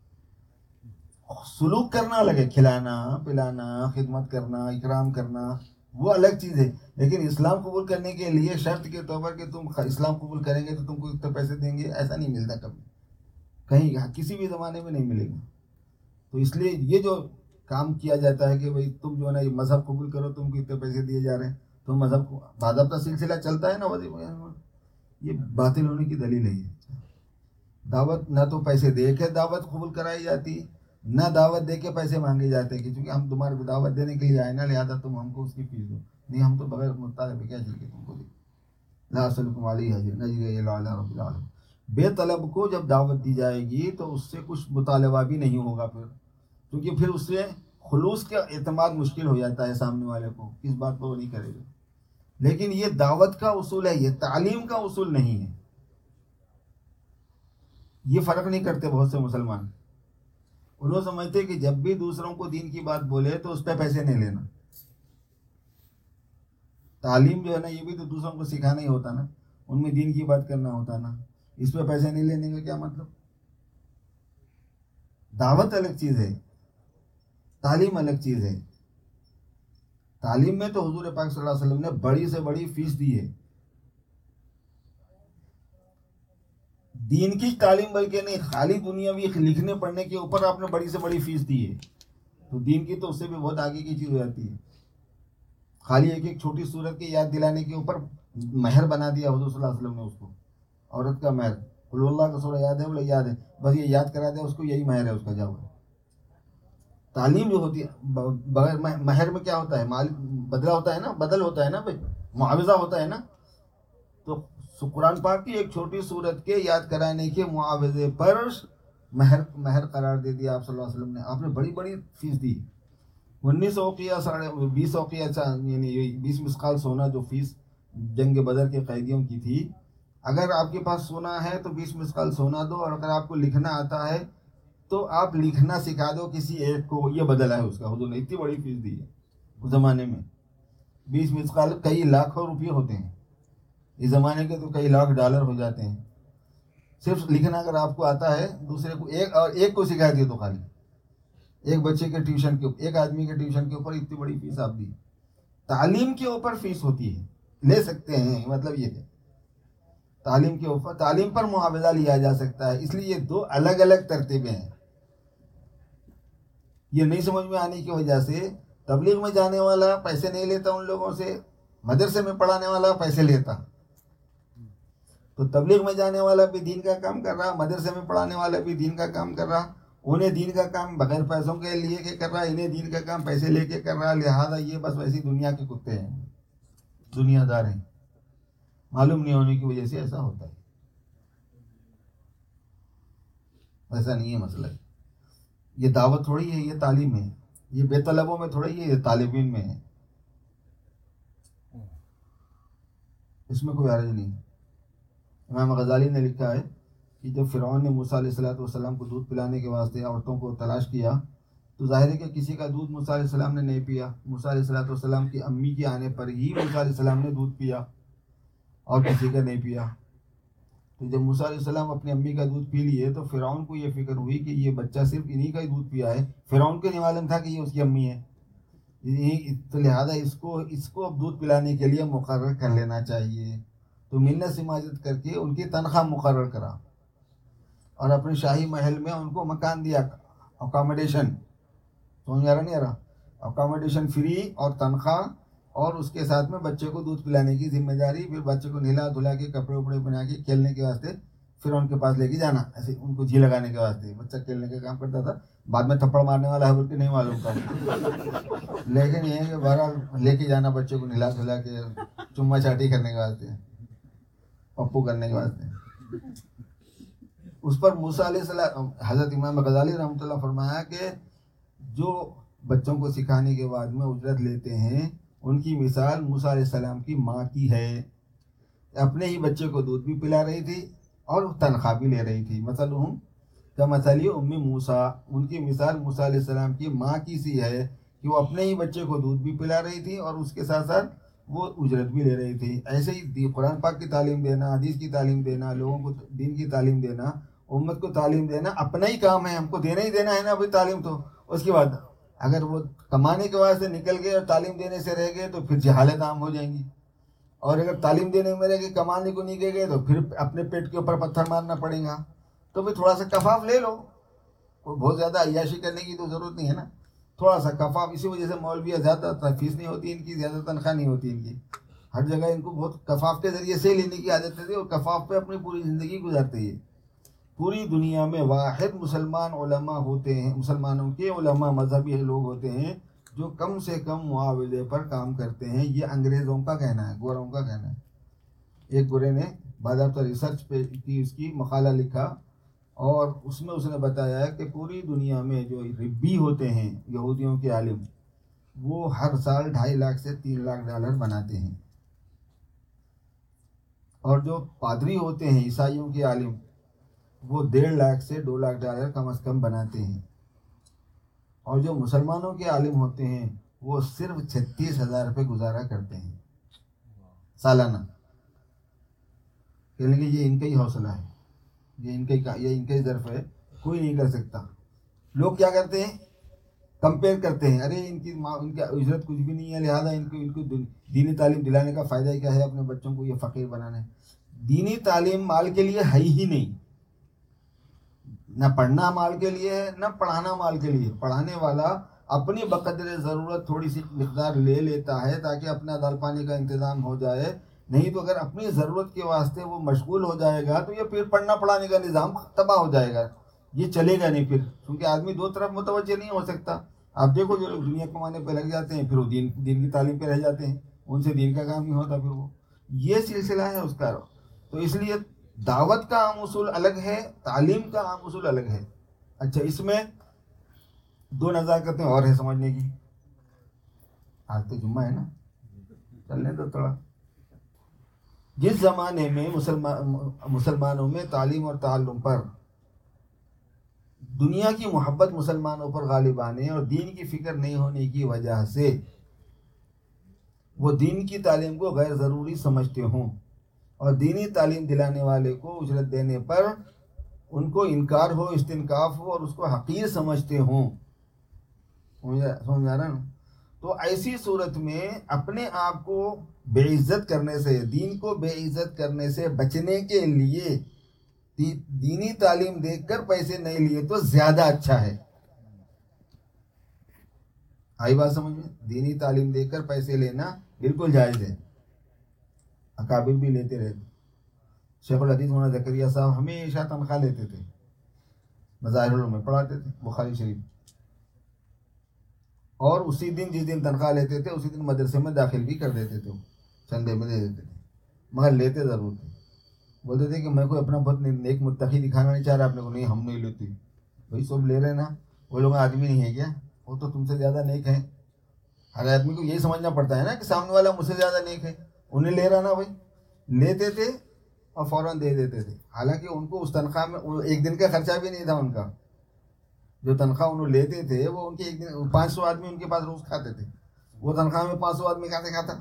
سلوک کرنا الگ ہے, کھلانا پلانا, خدمت کرنا, اکرام کرنا, وہ الگ چیز ہے. لیکن اسلام قبول کرنے کے لیے شرط کے طور پر کہ تم اسلام قبول کریں گے تو تم کو اتنے پیسے دیں گے, ایسا نہیں ملتا کبھی, کہیں کسی بھی زمانے میں نہیں ملے گا. تو اس لیے یہ جو کام کیا جاتا ہے کہ بھائی تم جو ہے نا یہ مذہب قبول کرو, تم کو اتنے پیسے دیے جا رہے ہیں, تو مذہب کو باضابطہ سلسلہ چلتا ہے نا وظیفہ, یہ باطل ہونے کی دلیل ہے. دعوت نہ تو پیسے دے کے دعوت قبول کرائی جاتی, نہ دعوت دے کے پیسے مانگے جاتے کہ چونکہ ہم تمہارے کو دعوت دینے کے لیے آئے نا, لہٰذا تم ہم کو اس کی فیس دو. نہیں, ہم تو بغیر مطالبے کیا چاہیے تم کو دے. لا اسألکم علیہ اجرا اجریہ الا علی رب العالمین. بے طلب کو جب دعوت دی جائے گی تو اس سے کچھ مطالبہ بھی نہیں ہوگا پھر, کیونکہ پھر اس سے خلوص کا اعتماد مشکل ہو جاتا ہے سامنے والے کو, کس بات پر وہ نہیں کرے گا. لیکن یہ دعوت کا اصول ہے, یہ تعلیم کا اصول نہیں ہے. یہ فرق نہیں کرتے بہت سے مسلمان. انہوں سمجھتے کہ جب بھی دوسروں کو دین کی بات بولے تو اس پہ پیسے نہیں لینا. تعلیم جو ہے نا یہ بھی تو دوسروں کو سکھانا ہی ہوتا نا, ان میں دین کی بات کرنا ہوتا نا, اس پہ پیسے نہیں لینے کا کیا مطلب. دعوت الگ چیز ہے, تعلیم الگ چیز ہے. تعلیم میں تو حضور پاک صلی اللہ علیہ وسلم نے بڑی سے بڑی فیس دی ہے. دین کی تعلیم بلکہ نہیں، خالی دنیاوی لکھنے پڑھنے کے اوپر آپ نے بڑی سے بڑی فیس دی ہے، تو دین کی تو اس سے بھی بہت آگے کی چیز ہو جاتی ہے. خالی ایک ایک چھوٹی صورت کی یاد دلانے کے اوپر مہر بنا دیا حضور صلی اللہ علیہ وسلم نے اس کو، عورت کا مہر. قل اللہ کا سورہ یاد ہے، بولے یاد ہے، بس یہ یاد کرا دیا اس کو، یہی مہر ہے اس کا. جاؤ تعلیم جو ہوتی ہے بغیر مہر میں کیا ہوتا ہے؟ مال بدلہ ہوتا ہے نا، بدل ہوتا ہے نا بھائی، معاوضہ ہوتا ہے نا. تو قرآن پاک کی ایک چھوٹی صورت کے یاد کرانے کے معاوضے پر مہر قرار دے دیا آپ صلی اللہ علیہ وسلم نے. آپ نے بڑی بڑی فیس دی. 19 اوقیہ 20 اوقیہ یعنی 20 مسقال سونا جو فیس جنگ بدر کے قیدیوں کی تھی. اگر آپ کے پاس سونا ہے تو 20 مسقال سونا دو، اور اگر آپ کو لکھنا آتا ہے تو آپ لکھنا سکھا دو کسی ایک کو، یہ بدل ہے اس کا. حضور نے اتنی بڑی فیس دی ہے اس زمانے میں. 20 مسقال کئی لاکھوں روپے ہوتے ہیں، اس زمانے کے تو کئی لاکھ ڈالر ہو جاتے ہیں. صرف لکھنا اگر آپ کو آتا ہے، دوسرے کو ایک کو سکھا دیے تو خالی ایک بچے کے ٹیوشن کے ایک آدمی کے ٹیوشن کے اوپر اتنی بڑی فیس آپ دی. تعلیم کے اوپر فیس ہوتی ہے، لے سکتے ہیں، مطلب یہ ہے تعلیم کے اوپر، تعلیم پر معاوضہ لیا جا سکتا ہے. اس لیے یہ دو الگ الگ ترتیبیں ہیں. یہ نہیں سمجھ میں آنے کی وجہ سے تبلیغ میں جانے والا پیسے نہیں لیتا ان لوگوں سے، مدرسے میں پڑھانے والا پیسے لیتا. تو تبلیغ میں جانے والا بھی دین کا کام کر رہا، مدرسے میں پڑھانے والا بھی دین کا کام کر رہا. انہیں دین کا کام بغیر پیسوں کے لیے کے کر رہا، انہیں دین کا کام پیسے لے کے کر رہا. لہٰذا یہ بس ویسی دنیا کے کتے ہیں، دنیا دار ہیں. معلوم نہیں ہونے کی وجہ سے ایسا ہوتا ہے. ایسا نہیں ہے مسئلہ. یہ دعوت تھوڑی ہے، یہ تعلیم ہے. یہ بے طلبوں میں تھوڑی ہے، یہ طالب علم میں ہے. اس میں کوئی حرج نہیں. امام غزالی نے لکھا ہے کہ جب فرعون نے موسیٰ علیہ السلام کو دودھ پلانے کے واسطے عورتوں کو تلاش کیا تو ظاہر ہے کہ کسی کا دودھ موسیٰ علیہ السلام نے نہیں پیا. موسیٰ علیہ السلام کی امی کے آنے پر ہی موسیٰ علیہ السلام نے دودھ پیا اور کسی کا نہیں پیا. تو جب موسیٰ علیہ السلام اپنی امی کا دودھ پی لیے تو فرعون کو یہ فکر ہوئی کہ یہ بچہ صرف انہی کا ہی دودھ پیا ہے. فرعون کو نہیں معلوم تھا کہ یہ اس کی امی ہے، تو لہٰذا اس کو اب دودھ پلانے کے لیے مقرر کر لینا چاہیے. تو منت سماجت کر کے ان کی تنخواہ مقرر کرا اور اپنے شاہی محل میں ان کو مکان دیا، اکاموڈیشن. سمجھ آ رہا نہیں آ رہا؟ اکاموڈیشن فری اور تنخواہ، اور اس کے ساتھ میں بچے کو دودھ پلانے کی ذمہ داری. پھر بچے کو نہلا دھلا کے کپڑے وپڑے بنا کے کھیلنے کے واسطے پھر ان کے پاس لے کے جانا، ایسے ان کو جی لگانے کے واسطے. بچہ کھیلنے کا کام کرتا تھا، بعد میں تھپڑ مارنے والا ہے بول کے نہیں معلوم تھا، لیکن یہ کہ بہرحال لے کے جانا بچے کو نہلا دھلا کے چما چاٹی کرنے کے واسطے، پپو کرنے کے واسطے. اس پر موسیٰ علیہ السلام، حضرت امام غزالی رحمۃ اللہ فرمایا کہ جو بچوں کو سکھانے کے بعد میں اجرت لیتے ہیں ان کی مثال موسیٰ علیہ السلام کی ماں کی ہے. اپنے ہی بچے کو دودھ بھی پلا رہی تھی اور تنخواہ بھی لے رہی تھی. مثلہم کمثل ام موسیٰ، ان کی مثال موسیٰ علیہ السلام کی ماں کی سی ہے کہ وہ اپنے ہی بچے کو دودھ بھی پلا رہی تھی اور اس کے ساتھ ساتھ وہ اجرت بھی لے رہی تھی. ایسے ہی قرآن پاک کی تعلیم دینا، حدیث کی تعلیم دینا، لوگوں کو دین کی تعلیم دینا، امت کو تعلیم دینا اپنا ہی کام ہے. ہم کو دینا ہی دینا ہے نا بھائی تعلیم. تو اس کے بعد اگر وہ کمانے کے واسطے نکل گئے اور تعلیم دینے سے رہ گئے تو پھر جہالت عام ہو جائیں گی. اور اگر تعلیم دینے میں رہ گئے کمانے کو نہیں گئے تو پھر اپنے پیٹ کے اوپر پتھر مارنا پڑے گا. تو پھر تھوڑا سا کفاف لے لو، کوئی بہت زیادہ عیاشی کرنے کی تو ضرورت نہیں ہے نا، تھوڑا سا کفاف. اسی وجہ سے مولویہ زیادہ فیس نہیں ہوتی ان کی، زیادہ تنخواہ نہیں ہوتی ان کی. ہر جگہ ان کو بہت کفاف کے ذریعے سے لینے کی عادت ہے اور کفاف پہ اپنی پوری زندگی گزارتے ہیں. پوری دنیا میں واحد مسلمان علماء ہوتے ہیں، مسلمانوں کے علماء مذہبی لوگ ہوتے ہیں جو کم سے کم معاوضے پر کام کرتے ہیں. یہ انگریزوں کا کہنا ہے، گوروں کا کہنا ہے. ایک گورے نے باضابطہ ریسرچ پہ کی، اس کی مقالہ لکھا اور اس میں اس نے بتایا کہ پوری دنیا میں جو ربی ہوتے ہیں یہودیوں کے عالم، وہ ہر سال 2.5 لاکھ سے 3 لاکھ ڈالر بناتے ہیں. اور جو پادری ہوتے ہیں عیسائیوں کے عالم، وہ 1.5 لاکھ سے 2 لاکھ ڈالر کم از کم بناتے ہیں. اور جو مسلمانوں کے عالم ہوتے ہیں وہ صرف 36,000 روپے گزارا کرتے ہیں سالانہ. کہنے کہ یہ ان کا ہی حوصلہ ہے، یہ ان کا ہی ظرف ہے، کوئی نہیں کر سکتا. لوگ کیا کرتے ہیں؟ کمپیئر کرتے ہیں، ارے ان کی اجرت کچھ بھی نہیں ہے، لہٰذا ان کو دینی تعلیم دلانے کا فائدہ کیا ہے؟ اپنے بچوں کو یہ فقیر بنانا ہے. دینی تعلیم مال کے لیے ہے ہی نہیں. نہ پڑھنا مال کے لیے ہے نہ پڑھانا مال کے لیے. پڑھانے والا اپنی بقدر ضرورت تھوڑی سی مقدار لے لیتا ہے تاکہ اپنا دال پانی کا انتظام ہو جائے. نہیں تو اگر اپنی ضرورت کے واسطے وہ مشغول ہو جائے گا تو یہ پھر پڑھنا پڑھانے کا نظام تباہ ہو جائے گا. یہ چلے گا نہیں پھر, کیونکہ آدمی دو طرف متوجہ نہیں ہو سکتا. آپ دیکھو جو لوگ دنیا کمانے پہ لگ جاتے ہیں پھر وہ دین کی تعلیم پہ رہ جاتے ہیں, ان سے دین کا کام نہیں ہوتا. پھر وہ یہ سلسلہ ہے اس کا. تو اس لیے دعوت کا عام اصول الگ ہے, تعلیم کا عام اصول الگ ہے. اچھا, اس میں دو نزاکتیں اور ہیں سمجھنے کی. آج تو جمعہ ہے نا, چلنے تو تھوڑا. جس زمانے میں مسلمانوں میں تعلیم اور تعلم پر دنیا کی محبت مسلمانوں پر غالب آنے اور دین کی فکر نہیں ہونے کی وجہ سے وہ دین کی تعلیم کو غیر ضروری سمجھتے ہوں اور دینی تعلیم دلانے والے کو اجرت دینے پر ان کو انکار ہو, استنکاف ہو اور اس کو حقیر سمجھتے ہوں. سمجھ آ رہا نا؟ تو ایسی صورت میں اپنے آپ کو بے عزت کرنے سے, دین کو بے عزت کرنے سے بچنے کے لیے دینی تعلیم دے کر پیسے نہیں لیے تو زیادہ اچھا ہے. آئی بات سمجھ میں؟ دینی تعلیم دے کر پیسے لینا بالکل جائز ہے, اکابر بھی لیتے رہتے. شیخ الحدیث مولانا زکریا صاحب ہمیشہ تنخواہ لیتے تھے, مظاہر العلوم میں پڑھاتے تھے بخاری شریف, اور اسی دن جس دن تنخواہ لیتے تھے اسی دن مدرسے میں داخل بھی کر دیتے تھے, چندے میں دے دیتے تھے, مگر لیتے ضرور تھے. بولتے تھے کہ میں کوئی اپنا بہت نیک متقی دکھانا نہیں چاہ رہا اپنے کو. نہیں, ہم نہیں لیتے بھائی, سب لے رہے نا. وہ لوگ آدمی نہیں ہے کیا, وہ تو تم سے زیادہ نیک ہیں. ہر آدمی کو یہی سمجھنا پڑتا ہے نا کہ سامنے والا مجھ سے زیادہ نیک ہے. انہیں لے رہا نا بھائی, لیتے تھے اور فوراً دے دیتے تھے. حالانکہ ان کو اس تنخواہ میں ایک دن کا خرچہ بھی نہیں تھا ان کا. جو تنخواہ انہوں لیتے تھے وہ ان کے ایک دن 500 آدمی ان کے پاس روز کھاتے تھے. وہ تنخواہ میں 500 آدمی کھاتا.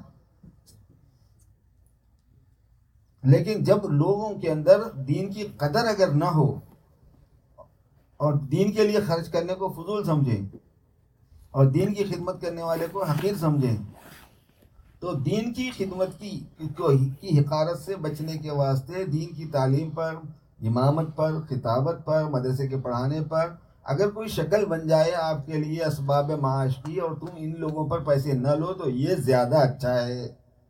لیکن جب لوگوں کے اندر دین کی قدر اگر نہ ہو اور دین کے لیے خرچ کرنے کو فضول سمجھیں اور دین کی خدمت کرنے والے کو حقیر سمجھیں, تو دین کی خدمت کی حقارت سے بچنے کے واسطے دین کی تعلیم پر, امامت پر, خطابت پر, مدرسے کے پڑھانے پر اگر کوئی شکل بن جائے آپ کے لیے اسباب معاش کی اور تم ان لوگوں پر پیسے نہ لو تو یہ زیادہ اچھا ہے.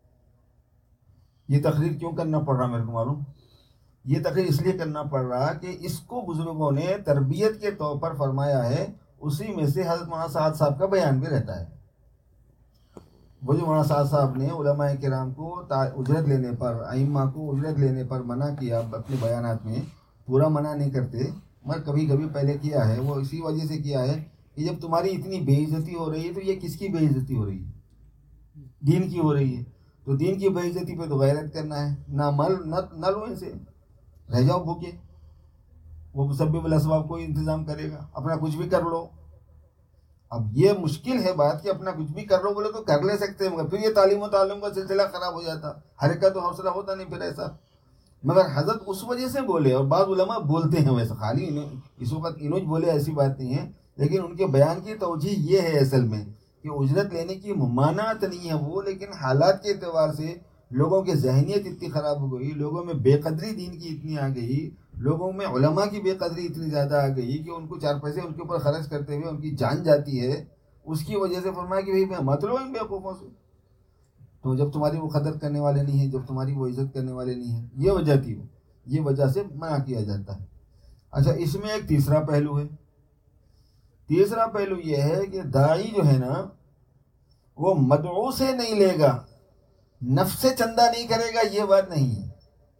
یہ تقریر کیوں کرنا پڑ رہا میرے کو معلوم؟ یہ تقریر اس لیے کرنا پڑ رہا کہ اس کو بزرگوں نے تربیت کے طور پر فرمایا ہے. اسی میں سے حضرت مولانا سعد صاحب کا بیان بھی رہتا ہے. وہ جو مولانا سعد صاحب نے علماء کرام کو اجرت لینے پر, ائمہ کو اجرت لینے پر منع کیا اپنے بیانات میں, پورا منع نہیں کرتے مگر کبھی کبھی پہلے کیا ہے. وہ اسی وجہ سے کیا ہے کہ جب تمہاری اتنی بے عزتی ہو رہی ہے تو یہ کس کی بے عزتی ہو رہی ہے؟ دین کی ہو رہی ہے. تو دین کی بے عزتی پہ تو غیرت کرنا ہے. نہ مل نہ لو ان سے, رہ جاؤ بھوکے. وہ مسبب الاسباب کوئی انتظام کرے گا, اپنا کچھ بھی کر لو. اب یہ مشکل ہے بات کہ اپنا کچھ بھی کر لو بولے تو کر لے سکتے ہیں, مگر پھر یہ تعلیم و تعلم کا سلسلہ خراب ہو جاتا, حرکت و حوصلہ ہوتا نہیں پھر ایسا. مگر حضرت اس وجہ سے بولے, اور بعض علماء بولتے ہیں ویسے, خالی اس وقت انوج بولے ایسی بات نہیں ہے, لیکن ان کے بیان کی توجہ یہ ہے اصل میں کہ اجرت لینے کی ممانعت نہیں ہے وہ, لیکن حالات کے اعتبار سے لوگوں کی ذہنیت اتنی خراب ہو گئی, لوگوں میں بے قدری دین کی اتنی آ گئی, لوگوں میں علماء کی بے قدری اتنی زیادہ آ گئی کہ ان کو 4 پیسے ان کے اوپر خرچ کرتے ہوئے ان کی جان جاتی ہے. اس کی وجہ سے فرمایا کہ بھائی مت لو ان بیوقوفوں سے. تو جب تمہاری وہ قدر کرنے والے نہیں ہیں, جب تمہاری وہ عزت کرنے والے نہیں ہیں, یہ وجہ تھی, یہ وجہ سے منع کیا جاتا ہے. اچھا, اس میں ایک تیسرا پہلو ہے. تیسرا پہلو یہ ہے کہ داعی جو ہے نا وہ مدعو سے نہیں لے گا, نفس سے چندہ نہیں کرے گا, یہ بات نہیں ہے.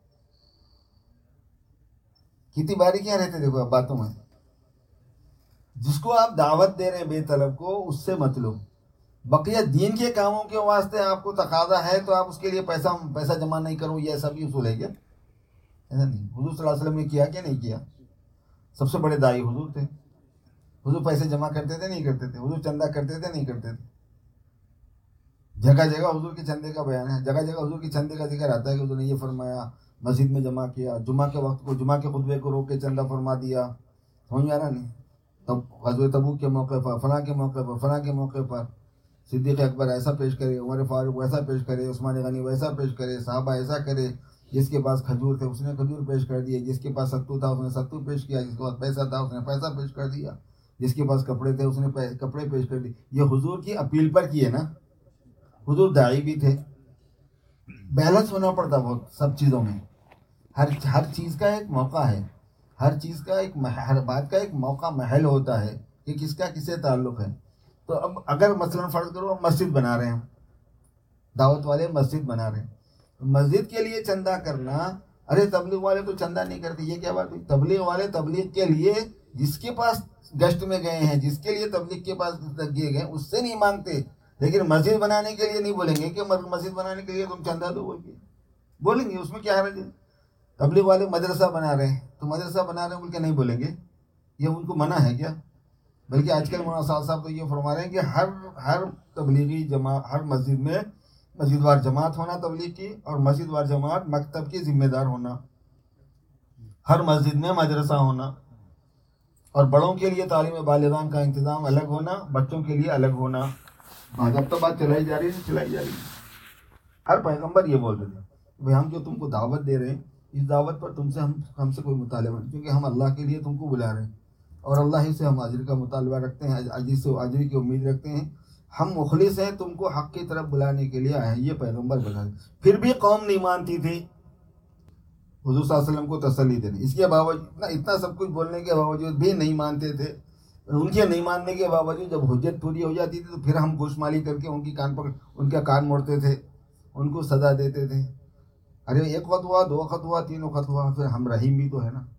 کتنی باریکیاں رہتے دیکھو اب باتوں میں. جس کو آپ دعوت دے رہے ہیں بے طلب کو, اس سے مت لو. بقیہ دین کے کاموں کے واسطے آپ کو تقاضا ہے تو آپ اس کے لیے پیسہ جمع نہیں کرو, یہ ایسا بھی اصول ہے کیا؟ ایسا نہیں. حضور صلی اللہ علیہ وسلم نے کیا کیا نہیں کیا؟ سب سے بڑے داعی حضور تھے. حضور پیسے جمع کرتے تھے نہیں کرتے تھے؟ حضور چندہ کرتے تھے نہیں کرتے تھے؟ جگہ جگہ حضور کے چندے کا بیان ہے, جگہ جگہ حضور کے چندے کا ذکر آتا ہے کہ حضور نے یہ فرمایا, مسجد میں جمع کیا, جمعہ کے وقت کو, جمعہ کے خطبے کو روک کے چندہ فرما دیا. سمجھ آ رہا نہیں؟ تب غزوہ تبوک کے موقع پر, فلاں کے موقع پر, فلاں کے موقع پر صدیق اکبر ایسا پیش کرے, عمر فاروق ویسا پیش کرے, عثمان غنی ویسا پیش کرے, صحابہ ایسا کرے. جس کے پاس کھجور تھے اس نے کھجور پیش کر دیے، جس کے پاس ستو تھا اس نے ستو پیش کیا، جس کے پاس پیسہ تھا اس نے پیسہ پیش کر دیا، جس کے پاس کپڑے تھے اس نے کپڑے پیش کر دیے۔ یہ حضور کی اپیل پر کیے نا، حضور داعی بھی تھے۔ بیلنس ہونا پڑتا بہت سب چیزوں میں، ہر چیز کا ایک موقع ہے، ہر چیز کا ہر بات کا ایک موقع محل ہوتا ہے کہ کس کا کس سے تعلق ہے۔ تو اب اگر مثلاً فرض کرو ہم مسجد بنا رہے ہیں، دعوت والے مسجد بنا رہے ہیں، مسجد کے لیے چندہ کرنا، ارے تبلیغ والے تو چندہ نہیں کرتے، یہ کیا بات ہوئی؟ تبلیغ والے تبلیغ کے لیے جس کے پاس گشت میں گئے ہیں، جس کے لیے تبلیغ کے پاس گئے گئے اس سے نہیں مانگتے، لیکن مسجد بنانے کے لیے نہیں بولیں گے کہ مسجد بنانے کے لیے تم چندہ دو بولیں گے، اس میں کیا حرج ہے؟ تبلیغ والے مدرسہ بنا رہے ہیں تو مدرسہ بنا رہے ہیں بول کے نہیں بولیں گے، یہ ان کو منع ہے کیا؟ بلکہ آج کل مولانا صاحب تو یہ فرما رہے ہیں کہ ہر تبلیغی جماعت، ہر مسجد میں مسجد وار جماعت ہونا تبلیغ کی، اور مسجد وار جماعت مکتب کی ذمہ دار ہونا، ہر مسجد میں مدرسہ ہونا، اور بڑوں کے لیے تعلیم بالغان کا انتظام الگ ہونا، بچوں کے لیے الگ ہونا۔ اب تو بات چلائی جا رہی ہے۔ ہر پیغمبر یہ بول رہے تھے بھائی ہم جو تم کو دعوت دے رہے ہیں، اس دعوت پر تم سے ہم سے کوئی مطالبہ نہیں، کیونکہ ہم اللہ کے لیے تم کو بلا رہے ہیں اور اللہ ہی سے ہم اجر کا مطالبہ رکھتے ہیں، اجر کی امید رکھتے ہیں، ہم مخلص ہیں، تم کو حق کی طرف بلانے کے لیے آئے ہیں، یہ پیغمبر بتا رہے۔ پھر بھی قوم نہیں مانتی تھی، حضور صلی اللہ علیہ وسلم کو تسلی دینے، اس کے باوجود اتنا سب کچھ بولنے کے باوجود بھی نہیں مانتے تھے۔ ان کے نہیں ماننے کے باوجود جب حجت پوری ہو جاتی تھی تو پھر ہم گوشمالی کر کے ان کا کان موڑتے تھے، ان کو سزا دیتے تھے۔ ارے ایک وقت ہوا، دو وقت ہوا، تین وقت ہوا، پھر ہم رحیم بھی تو ہے نا۔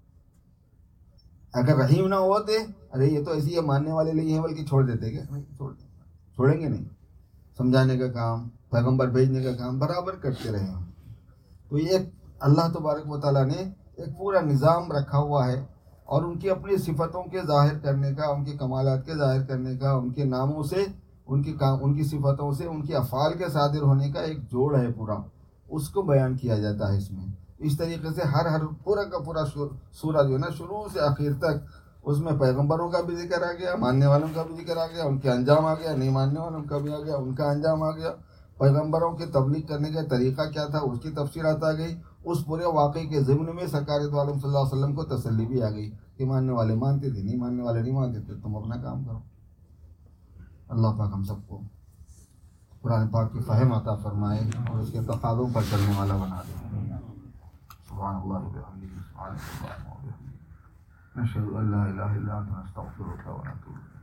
اگر رحیم نہ ہوتے، ارے یہ تو ایسی یہ ماننے والے نہیں ہیں بلکہ چھوڑ دیتے کہ نہیں، چھوڑیں گے نہیں، سمجھانے کا کام، پیغمبر بھیجنے کا کام برابر کرتے رہے ہیں۔ تو یہ اللہ تبارک و تعالیٰ نے ایک پورا نظام رکھا ہوا ہے، اور ان کی اپنی صفتوں کے ظاہر کرنے کا، ان کے کمالات کے ظاہر کرنے کا، ان کے ناموں سے، ان کی صفتوں سے، ان کے افعال کے صادر ہونے کا ایک جوڑ ہے پورا، اس کو بیان کیا جاتا ہے اس میں۔ اس طریقے سے ہر پورا کا پورا سورہ جو ہے نا، شروع سے آخر تک اس میں پیغمبروں کا بھی ذکر آ گیا، ماننے والوں کا بھی ذکر آ گیا، ان کے انجام آ گیا، نہیں ماننے والوں کا بھی آ گیا، ان کا انجام آ گیا، پیغمبروں کے تبلیغ کرنے کا طریقہ کیا تھا اس کی تفصیلات آ گئی۔ اس پورے واقعے کے ضمن میں سرکار دو عالم صلی اللہ علیہ وسلم کو تسلی بھی آ گئی کہ ماننے والے مانتے تھے، نہیں ماننے والے نہیں مانتے تھے، تم اپنا کام کرو۔ اللہ پاک ہم سب کو قرآن پاک کی فہم عطا فرمائے اور اس کے تقاضوں پر چلنے والا بنا دے۔ سبحان اللہ و بحمدہ، سبحان اللہ و بحمدہ، نشہد ان لا الہ الا انت، نستغفرک و نتوب الیک۔